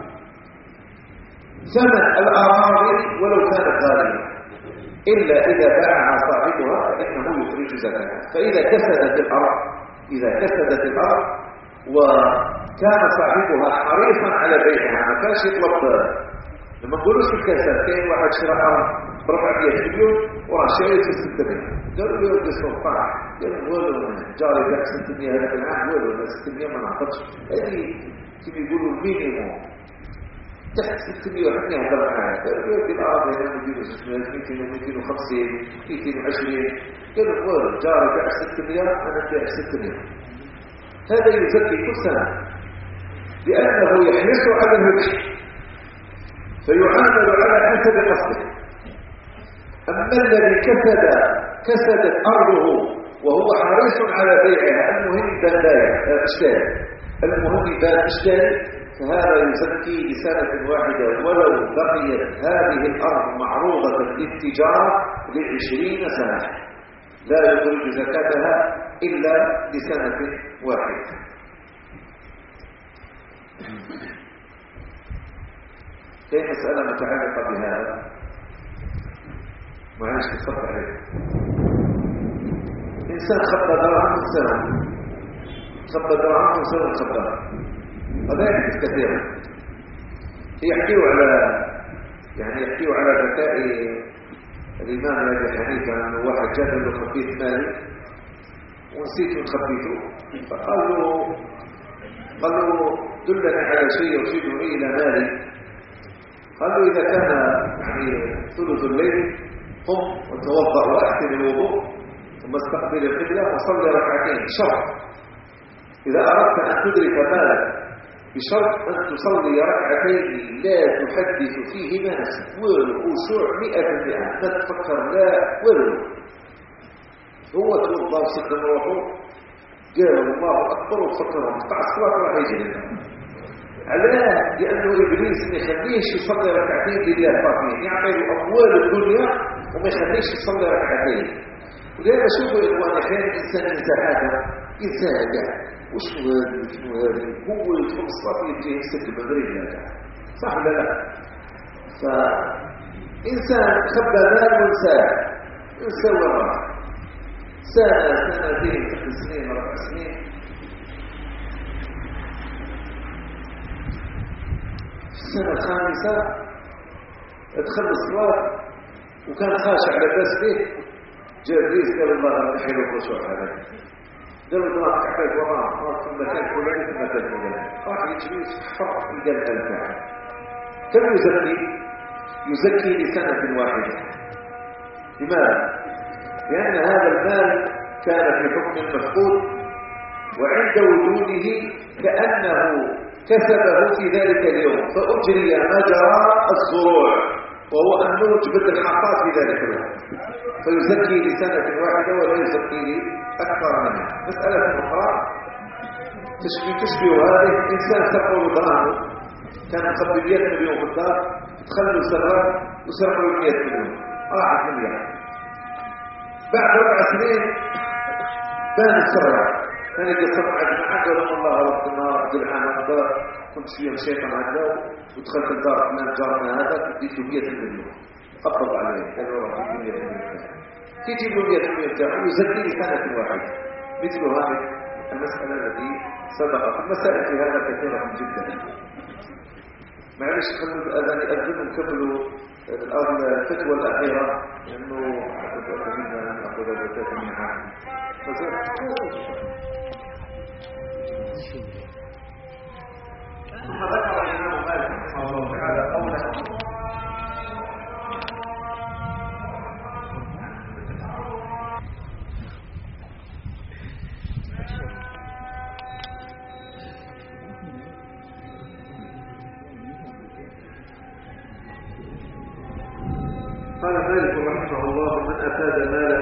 ثمن الأراضي ولو كانت غالية إلا إذا باعها صاحبها فإنه يخرج زكاة فإذا كسدت الأرض إذا كسدت الأرض وكان صاحبها حريصا على بيعها ما كانش يطلب لما نقولوش في الكساد كاين واحد شرى أرض بربعمائة مليون وراه شايل في ستمائة قالوا له يا سلطان قالوا والو جاري باع ستمائة هذاك العام والو ستمائة ما نعطتش هذه كيف يقولوا المينيموم تحت ستمائة وحنا يهضر معاه قالوا له الأرض هنا نديروا مئتين ومئتين وخمسين مئتين وعشرين قالوا والو جاري باع ستمائة أنا باع ستمائة هذا يزكي كل سنة لأنه يحرص على الربح فيعامل على حسب قصده أما الذي كسد كسدت أرضه وهو حريص على بيعها المهم بان لا اشتري المهم بان اشتري فهذا يزكي لسنة واحدة ولو بقيت هذه الأرض معروضة للتجارة لعشرين سنة لا يخرج زكاتها إلا لسنة واحدة هي مسألة متعلقة بهذا معلش تفضل عليه إنسان خبى دراهم سنة خبى دراهم سنة خباها هذا يحدث كثيرا يحكيوا على يعني يحكيوا على ذكاء الإمام أبي حنيفة أنه واحد جاب له خبيت مالي ونسيت من خبيته فقال له قال له دلني على شيء يرشدني إلى مالي قال له إذا كان يعني ثلث الليل قم وتوضأ وأحسن الوضوء ثم استقبل القبلة وصلي ركعتين شرط إذا أردت أن تدرك مالك بشرط أن تصلي ركعتين لا تحدث فيهما نفسك والخشوع مئة بالمئة ما تفكر لا ولو هو توضى وسكن روحه قال الله أكبر وفكرهم قطع الصلاة راح يجي لنا علاه لأنه إبليس ما يخليش يصلي ركعتين لله فاطمين يعمل أموال الدنيا وما يخليش يصلي ركعتين ولذلك شوفوا يا إخواني أحيانا الإنسان ينسى هذا ينسى هذا وشو هذا وشو هذا هو يدخل الصلاة يجي يمسك المغرب هذا صح ولا لا؟ فإنسان خبى ذلك وانساه انسى وراه سنة سنتين ثلاث سنين أربع سنين في السنة الخامسة ادخل الصلاة وكان خاشع على بس به جاء إبليس قال الله نحيل الخشوع هذا قال الله كحفاظ وراه راح في المكان فلاني في المكان فلاني راح يجري يحفظ القلب الفاعل كم يزكي؟ يزكي لسنة واحدة لماذا؟ لأن هذا المال كان في حكم المفقود وعند وجوده كأنه كسبه في ذلك اليوم فأجري مجرى الزروع وهو أن نوجب الحقات في ذلك اليوم فيزكي لسنة واحدة ولا يزكي أكثر منها مسألة أخرى تشبه تشبه هذه إنسان سرقوا ضرره كان مخبي مئة مليون في الدار تخلوا سرق وسرقوا مئة مليون راحت مليار بعد أربع سنين بان السرع كان يجي الصفحة جماعة قالوا الله رب النار جلحان الدار كنت فيهم شيطان عداو ودخلت الدار من جارنا هذا اديته مئة مليون قبض عليه قالوا رب مئة مليون تيجي له مئة مليون تاعه يزكي سنة واحدة مثل هذه المسألة التي سبقت المسائل في هذا كثيرة جدا معلش خلوا الأذان يأذن ونكملوا الفتوى الأخيرة لأنه أتمنى أن أخذ الزكاة منها ثم ذكر الإمام مالك رحمه الله تعالى قوله قال مالك رحمه الله من أفاد مالا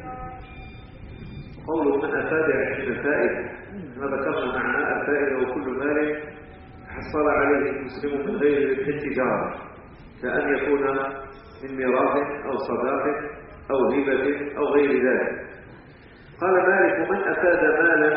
قوله من أفاد يعني الفائدة ما ذكرنا معنى الفائدة وكل مال حصل عليه المسلم من غير التجارة كأن يكون من ميراث أو صداق أو هبة أو غير ذلك قال مالك من أفاد مالا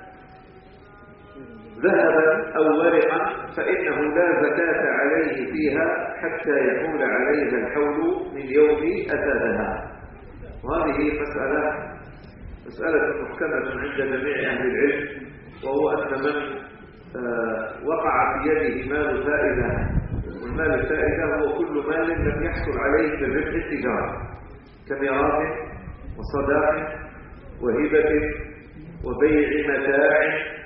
ذهبا أو ورقا فإنه لا زكاة عليه فيها حتى يحول عليها الحول من يوم أفادها وهذه مسألة مسألة محكمة عند جميع أهل العلم وهو أن من آه وقع في يده مال فائدة والمال الفائدة هو كل مال لم يحصل عليه من ربح التجارة كميراث وصداق وهبة وبيع متاع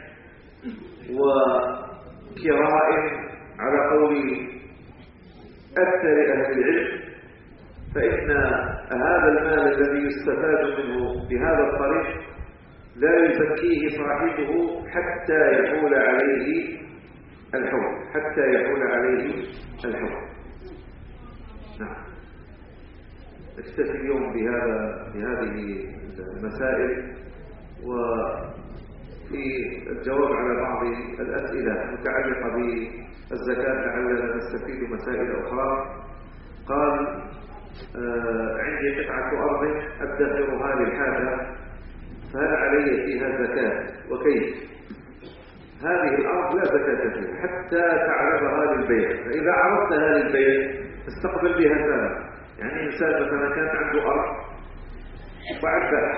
وكراء على قول أكثر أهل العلم فإن هذا المال الذي يستفاد منه بهذا الطريق لا يزكيه صاحبه حتى يحول عليه الحول حتى يحول عليه الحول نعم اكتفي اليوم بهذا بهذه المسائل وفي الجواب على بعض الأسئلة المتعلقة بالزكاة لعلنا نستفيد مسائل أخرى قال آه عندي قطعة أرض أدخرها للحاجة فهل علي فيها زكاة وكيف؟ هذه الأرض لا زكاة فيها حتى تعرضها للبيع فإذا عرضتها للبيع استقبل بها ثمن يعني إنسان مثلا كانت عنده أرض وبعد باع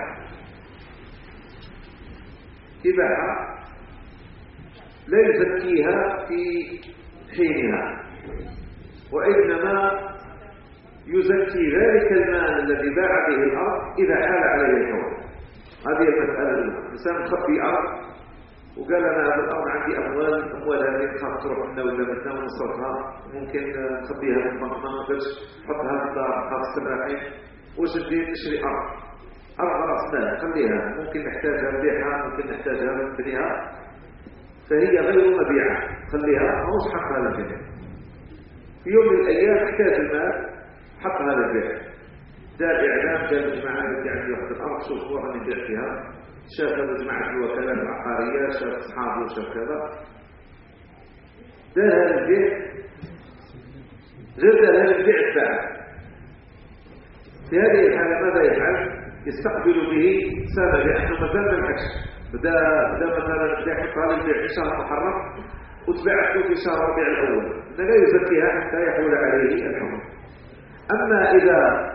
إباحة لا يزكيها في حينها وإنما يزكي ذلك المال الذي باع به الأرض إذا حال عليه الحول هذه المسألة الأولى إنسان مخبي أرض وقال أنا هذا الأرض عندي أموال أموال هذه تخاف تروح منا ولا منا ونصرفها ممكن نخبيها في البنك ما نقدرش نحطها في الدار خاف السباحين وش ندير نشري أرض أرض رأس مال خليها ممكن نحتاجها نبيعها ممكن نحتاجها نبنيها فهي غير مبيعة خليها ماهوش حقها للبيع في يوم من الأيام احتاج المال حقها للبيع دار إعلام قال الجماعة اللي عندي واحد الأرض شوفوا راني نبيع فيها، شاف هذا جماعة الوكالات العقارية، شاف أصحابه وشاف كذا، دار هذا البيع غير دار هذا البيع الثاني. في هذه الحالة ماذا يفعل؟ يستقبل به سنة، لأنه مازال ما انحكش، بدا بدا مثلا بدا يحط هذا البيع في شهر محرم وتباعته في شهر ربيع الأول، إنه لا يزكيها حتى يحول عليه الحكم. أما إذا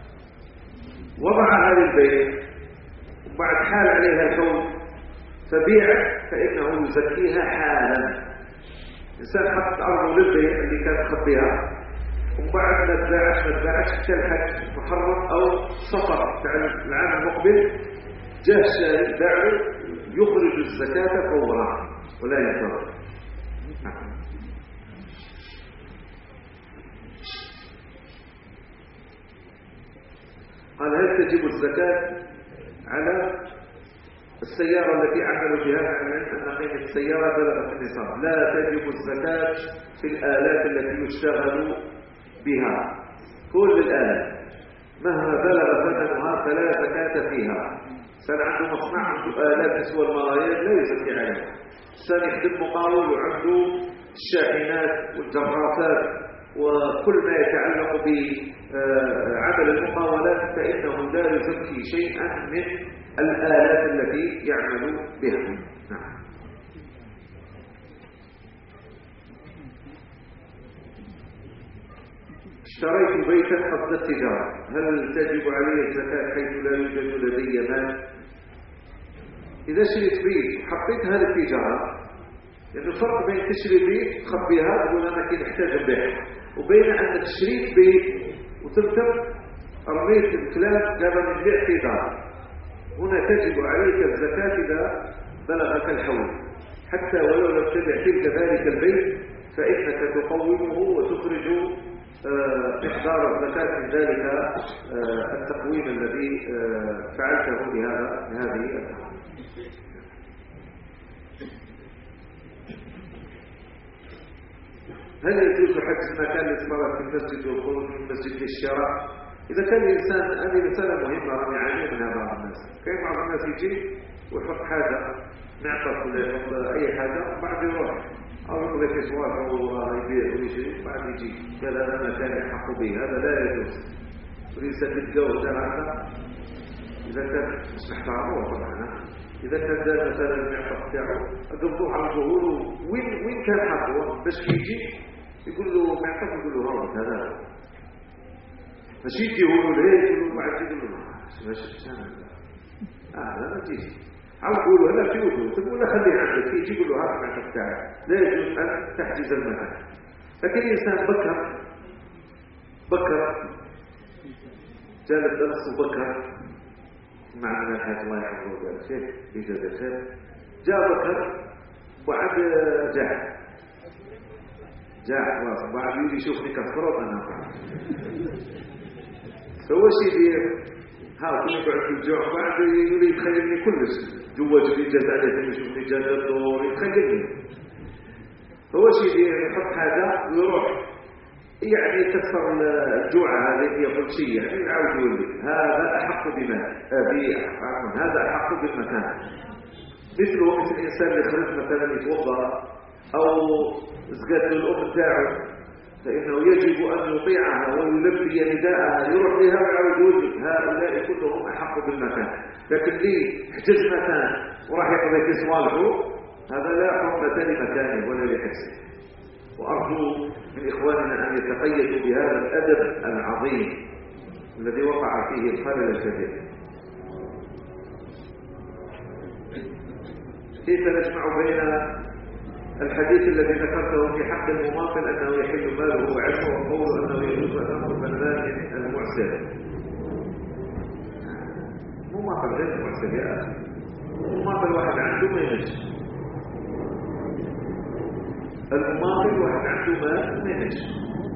وضع هذا البيع وبعد حال عليها الحول فبيع فإنه يزكيها حالا. إنسان حط أرضه للبيع اللي كان مخبيها وبعد ما تباعش ما تباعش حتى الحج محرم أو صفر تاع العام المقبل جاء الشاري باعه يخرج الزكاة فورا ولا ينتظر. قال هل تجب الزكاة على السيارة التي عملوا بها أن قيمة السيارة بلغت النصاب؟ لا تجب الزكاة في الآلات التي يشتغل بها، كل الآلات مهما بلغ ثمنها فلا زكاة فيها. سن عنده مصنع عنده آلات تسوى الملايين لا يزكي عليها، سن يخدم مقاول وعنده الشاحنات والجرافات وكل ما يتعلق بعمل المقاولات فإنه لا يزكي شيئا من الآلات التي يعمل بها. نعم. اشتريت بيتا قبل التجارة، هل تجب علي الزكاة حيث لا يوجد لدي مال؟ إذا شريت بيت وحطيت هذه التجارة، لأنه الفرق بين تشري بيت تخبيها تقول أنا كي نحتاج البيع، وبين أنك شريت بيت وترتب رميت الكلام قبل البيع في دار، هنا تجب عليك الزكاة إذا بلغك الحول، حتى ولو لم تبع تلك ذلك البيت فإنك تقومه وتخرج مقدار الزكاة من ذلك التقويم الذي فعلته بهذا بهذه الأمر. هل يجوز حجز مكان للصلاة في المسجد والخروج من المسجد للشارع؟ إذا كان الإنسان هذه مسألة مهمة راني يعاني منها بعض الناس، كيف بعض الناس يجي ويحط حاجة معطف ولا يحط أي حاجة وبعد يروح أو يبغى في سواق أو يبيع ويشتري بعد يجي قال هذا مكان يحق به، هذا لا يجوز. والإنسان يتجاوز هذا إذا كان مش محترمه طبعا، إذا كان ذا مثلا المعطف تاعه قبضوه على ظهوره وين وين كان حقه باش يجي يقول له معطف يقول له هذا هذا ماشي يقولوا له يقولوا بعد يقول له ماشي ماشي اه لا ما تجي عم يقولوا هذا في وجود تقول له خليه عندك يجي يقول له هذا المعطف تاعك لا يجوز أن تحجز المكان. لكن الإنسان بكر بكر جالس درس وبكر معنا الحاج الله يحفظه قال شيخ يجد الخير جاء بكر وعد جاع جاع خلاص بعد يجي يشوفني كفرط انا سوى شيء دير ها كل يقعد في الجوع بعد يقول يتخيلني كلش جوا جدي جزالة يشوفني جزالة الدور يتخيلني هو شيء دير يحط حاجة ويروح يعني يكسر الجوع هذه يقول شيء يعني يعاود يقول لي هذا أحق بما هذا أحق بالمكان. مثله مثل الإنسان اللي يخرج مثلا يتوضأ أو زقت الأم تاعه فإنه يجب أن يطيعها ويلبي نداءها يروح لها ويعاود يقول لي هؤلاء كلهم أحق بالمكان. لكن لي حجز مكان وراح يقضي في صوالحه هذا لا حرمة لمكانه ولا لحجزه. وأرجو من إخواننا أن يتقيدوا بهذا الأدب العظيم الذي وقع فيه الخلل الكبير. كيف نجمع بين الحديث الذي ذكرته في حق المماطل أنه يحل ماله وعلمه وقوله أنه يجوز أن أمر بالمال المعسر؟ مماطل غير المعسر يا أخي، مماطل واحد عنده ما ينجم، المماطل واحد عنده مال ما ينجم،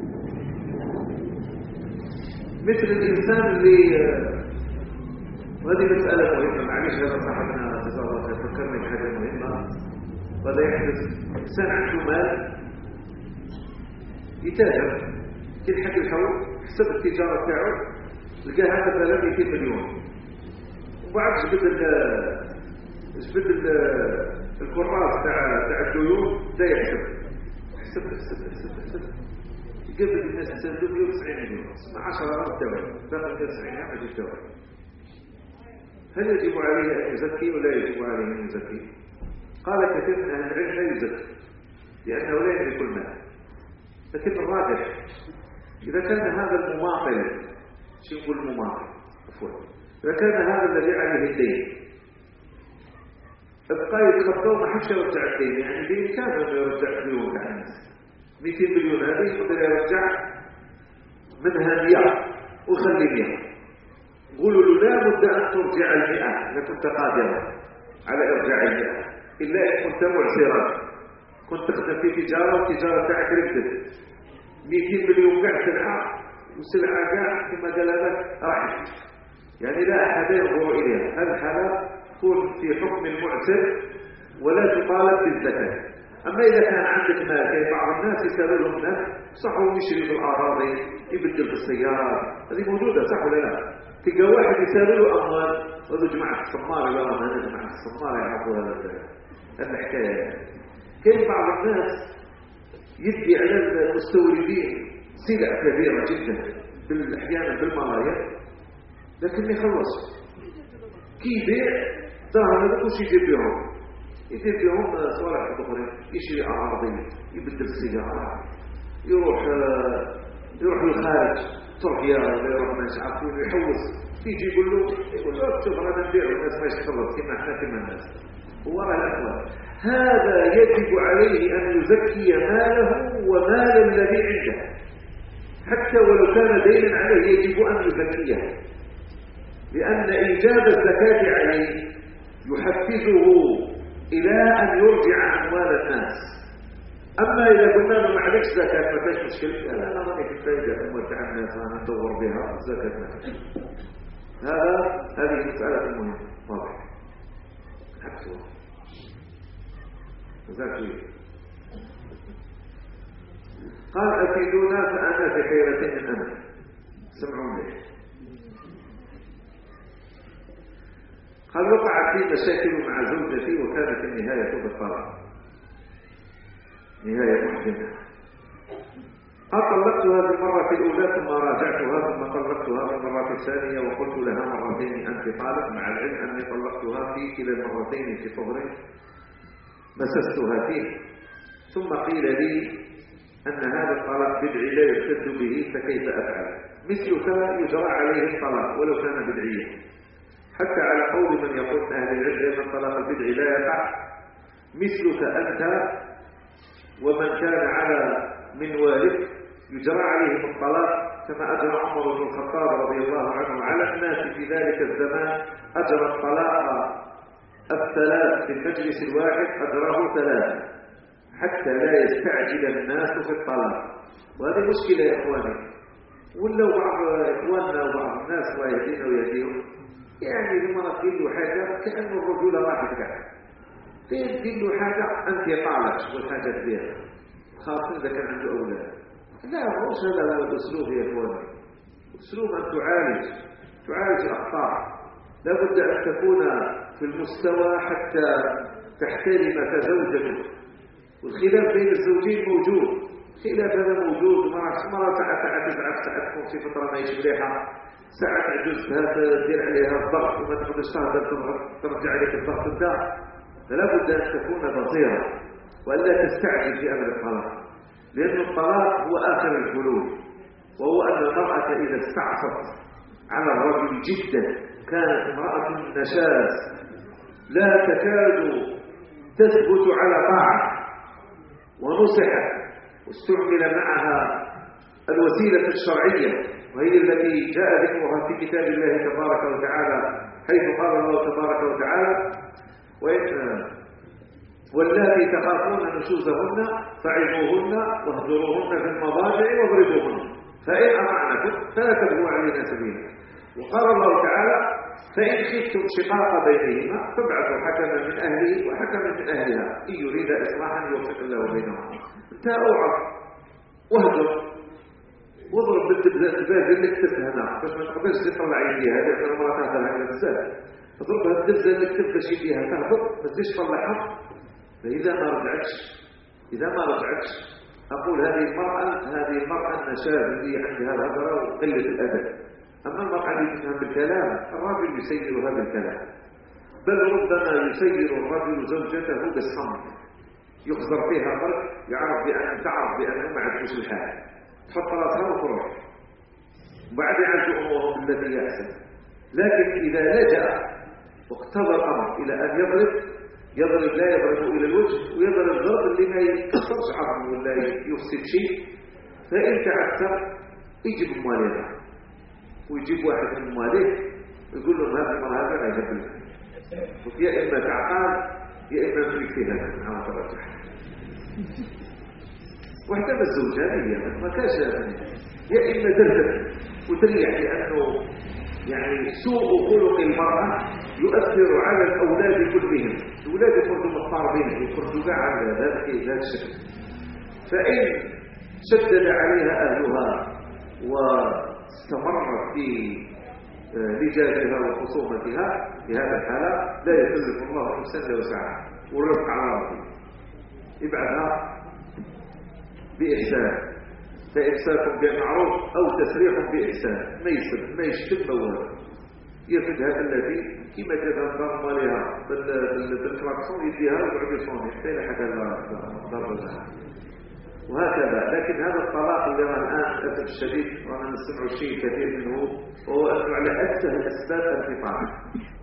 مثل الإنسان اللي وهذه مسألة مهمة معلش هذا صاحبنا جزاه الله خير فكرني بحاجة مهمة. وهذا يحدث إنسان عنده مال يتاجر كل حق الحول حسب التجارة تاعه لقاها مثلا مئتين مليون، وبعد جبد جبد الكراس تاع تاع الديون بدا يحسب حسب حسب حسب حسب يقبل الناس يسدوا مئة وتسعين مليون مع عشرة دولار باقي مئة وتسعين ما يجيش دولار. هل يجب عليه ان يزكي ولا يجب عليه ان يزكي؟ قال كثير من اهل العلم لا يزكي لانه لا يملك المال، لكن الراجح اذا كان هذا المماطل، شو يقول المماطل عفوا، اذا كان هذا الذي عليه الدين ابقى يتخطوا ما حدش يرجع الدين، يعني بامكانه انه يرجع ديون تاع الناس مئتين مليون، هذه يقدر يرجع منها مئة وخلي مئة. قولوا له لا بد ان ترجع المئة اذا كنت قادرا على ارجاع المئة، الا ان كنت معسرا كنت تخدم في تجاره والتجاره تاعك ركدت مئتين مليون كاع سلعه وسلعه كاع كما قال لك راحت، يعني لا احد ينظر اليها. هذه الحاله تكون في حكم المعسر ولا تطالب بالزكاه. اما اذا كان عندك مال، كاين بعض الناس يسالوا لهم الناس صح هو يشري في الاراضي يبدل في السيارات، هذه موجوده صح ولا لا؟ تلقى واحد يسالوا له اموال، هذو جماعه الصمار ولا ما جماعه الصمار يعرفوا هذا الحكايه. كاين بعض الناس يدي على المستوردين سلع كبيره جدا احيانا بالملايين لكن ما يخلص، كي يبيع دراهم هذوك وش يجيب بهم؟ يدير بهم صوالح اخرين، يشري اراضي يبدل السيارات، يروح يروح للخارج تركيا ولا يروح ما يعرف وين يحوس، يجي يقول له يقول له شوف انا نبيع والناس ما يشتغلوا كما احنا كما الناس. وراء الاخوان هذا يجب عليه ان يزكي ماله ومال الذي عنده، حتى ولو كان دينا عليه يجب ان يزكيه، لان ايجاب الزكاه عليه يحفزه إلى أن يرجع أموال الناس. أما إذا قلنا له ما عليكش زكاة ما فيش مشكلة، لا أنا راني في الفائدة أموال تاع الناس أنا ندور بها زكاة ما فيش. هذا هذه مسألة مهمة واضح. عكسها. زكاة. قال أفيدونا فأنا في حيرة من أمر. سمعوا لي. قال وقعت لي مشاكل مع زوجتي وكانت النهاية بالطلاق، نهاية محزنة. قد طلقتها في المرة الأولى ثم راجعتها ثم طلقتها في المرة الثانية وقلت لها مرتين أنت طالق، مع العلم أني طلقتها في كلا المرتين في طهر مسستها فيه، ثم قيل لي أن هذا الطلاق بدعي لا يشتد به فكيف أفعل؟ مثلك يجرى عليه الطلاق ولو كان بدعيا، حتى على قول من يقول أهل العلم أن الطلاق البدعي لا يقع، مثلك أنت ومن كان على منوالك يجرى عليهم الطلاق كما أجرى عمر بن الخطاب رضي الله عنه على الناس في ذلك الزمان، أجرى الطلاق الثلاث في المجلس الواحد أجراه ثلاثة حتى لا يستعجل الناس في الطلاق. وهذه مشكلة يا إخواني، ولو بعض إخواننا وبعض الناس الله يهدينا ويهديهم، يعني لما نقول له حاجة كأنه الرجولة راحت قاعد، تقول له حاجة أنت طالق والحاجة كبيرة، خاصة إذا كان عنده أولاد. لا مش هذا هو الأسلوب يا إخواني، أسلوب أن تعالج تعالج الأخطاء، لابد أن تكون في المستوى حتى تحترمك زوجتك. والخلاف بين الزوجين موجود، خلاف هذا موجود، مرة ساعة ساعة تزعف ساعة تكون في فترة ما يشبليها، ساعة عجزتها تدير عليها الضغط وما تقدرش تهدر ترجع عليك الضغط الدار. فلا بد أن تكون بصيرا وألا تستعجل في أمر الطلاق، لأن الطلاق هو آخر الحلول، وهو أن المرأة إذا استعصت على الرجل جدا كانت امرأة نشاز لا تكاد تثبت على طاعة ونصحت واستعمل معها الوسيلة الشرعية وهي التي جاء ذكرها في كتاب الله تبارك وتعالى، حيث قال الله تبارك وتعالى واللاتي تخافون نشوزهن فعظوهن واهجروهن في المضاجع واضربوهن فإن أطعنكم فلا تبغوا علينا سبيلا. وقال الله تعالى فإن خفتم شقاق بينهما فابعثوا حكما من أهله وحكما من أهلها إن يريد إصلاحا يوفق الله بينهما. انت أوعظ واهجر، واضرب بالتبذات الباقي اللي كتبت هنا باش ما تقدرش تطلع يديها هذه المرة تهضر على بزاف تضربها الدبزة اللي كتبت باش يديها تهبط ما تزيدش تطلعها فإذا ما رجعتش إذا ما رجعتش أقول هذه المرأة هذه المرأة النشاذ اللي عندها الهضرة وقلة الأدب. أما المرأة اللي تفهم بالكلام الرجل يسير هذا الكلام، بل ربما يسير الرجل زوجته بالصمت يخزر فيها فرق يعرف بأن تعرف بأنه ما عندوش الحال تحط راسها وتروح وبعد يعالج أمورهم التي يحسن. لكن إذا لجأ واقتضى الأمر إلى أن يضرب يضرب لا يضرب إلى الوجه ويضرب الضرب اللي ما يكسرش عظمه ولا يفسد شيء. فإن تعثر يجيب أموالها ويجيب واحد من أمواله ويقول لهم هذا المرة هذا لا يهب لك يا إما تعقال يا إما في فيها سبحانه وتعالى. واحدة من الزوجانية ما كاش يا إما تلتف وتريح لأنه يعني سوء خلق المرأة يؤثر على الأولاد كلهم. الأولاد يخرجوا مضطربين يخرجوا كاع على ذلك ذات الشكل. فإن شدد عليها أهلها واستمرت في لجاجها وخصومتها في هذا الحالة لا يكلف الله نفسا الا وسعها والرزق على ربه يبعثها بإحسان فإمساك بمعروف أو تسريح بإحسان ما يسب ما يشتم موال يفد هذا الذي كما تذكر مالها بالكلاكسون يديها ويقعد يصوني حتى لا حتى ضرب لها وهكذا. لكن هذا الطلاق اللي راه الآن للأسف الشديد رانا نسمع شيء كثير منه وهو أنه على أسهل الأسباب الانفصال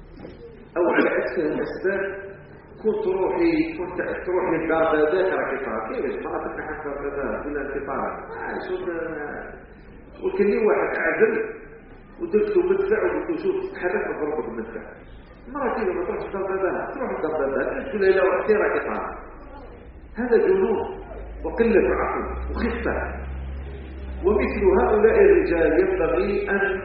أو على أسهل الأسباب كنت تروحي كنت تروحي للدار ذاك راكي طالق كيفاش ما راك تحكر كذا ولا انفصال شوف وكان لي واحد عزل ودرت له مدفع وقلت له شوف تحرك نضربك بالمدفع مرة كذا ما تروحش الدار ذاك تروح الدار ذاك قلت له لا رحتي راكي طالق. هذا جنون وقلة عقل وخفة. ومثل هؤلاء الرجال ينبغي أن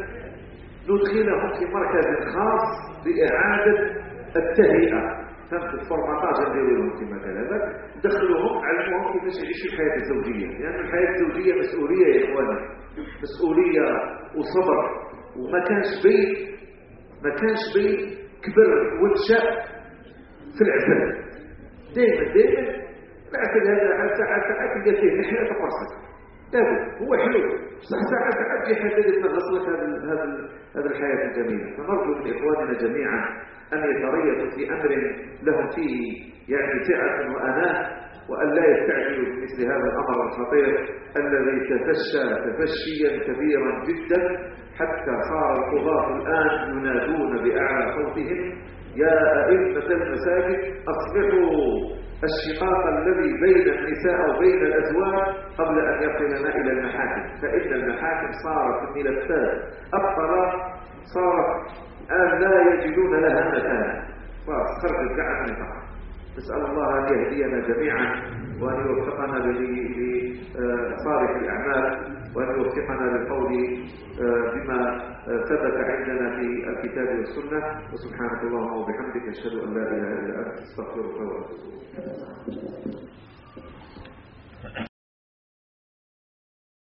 ندخلهم في مركز خاص لإعادة التهيئة فهمت الفورماتاج اللي يقولون كما قال هذا دخلوهم علموهم كيفاش يعيشوا الحياة الزوجية لأن يعني الحياة الزوجية مسؤولية يا إخواني مسؤولية وصبر وما كانش بيت ما كانش بيت كبر وانشاء في العزل دائما دائما لكن هذا ساعات ساعات تلقى فيه نحية تقرصك لابد هو حلو ساعات ساعات يحتاج يتنغص لك هذا هذا هذا الحياة الجميلة. فنرجو من إخواننا جميعا أن يتريثوا في أمر لهم فيه يعني سعة وأناة وأن لا يستعجلوا بمثل هذا الأمر الخطير الذي تفشى تفشيا كبيرا جدا حتى صار القضاة الآن ينادون بأعلى صوتهم يا أئمة المساجد أصلحوا الشقاق الذي بين النساء وبين الأزواج قبل أن يصلنا إلى المحاكم. فإن المحاكم صارت الملفات الطلاق صارت الآن لا يجدون لها مكانا صارت خرجت عن النطاق. نسأل الله أن يهدينا جميعا وأن يوفقنا لصالح الأعمال وأن يوفقنا للقول بما ثبت عندنا في الكتاب والسنة. وسبحانك اللهم وبحمدك أشهد أن لا إله إلا أنت أستغفرك وأتوب إليك.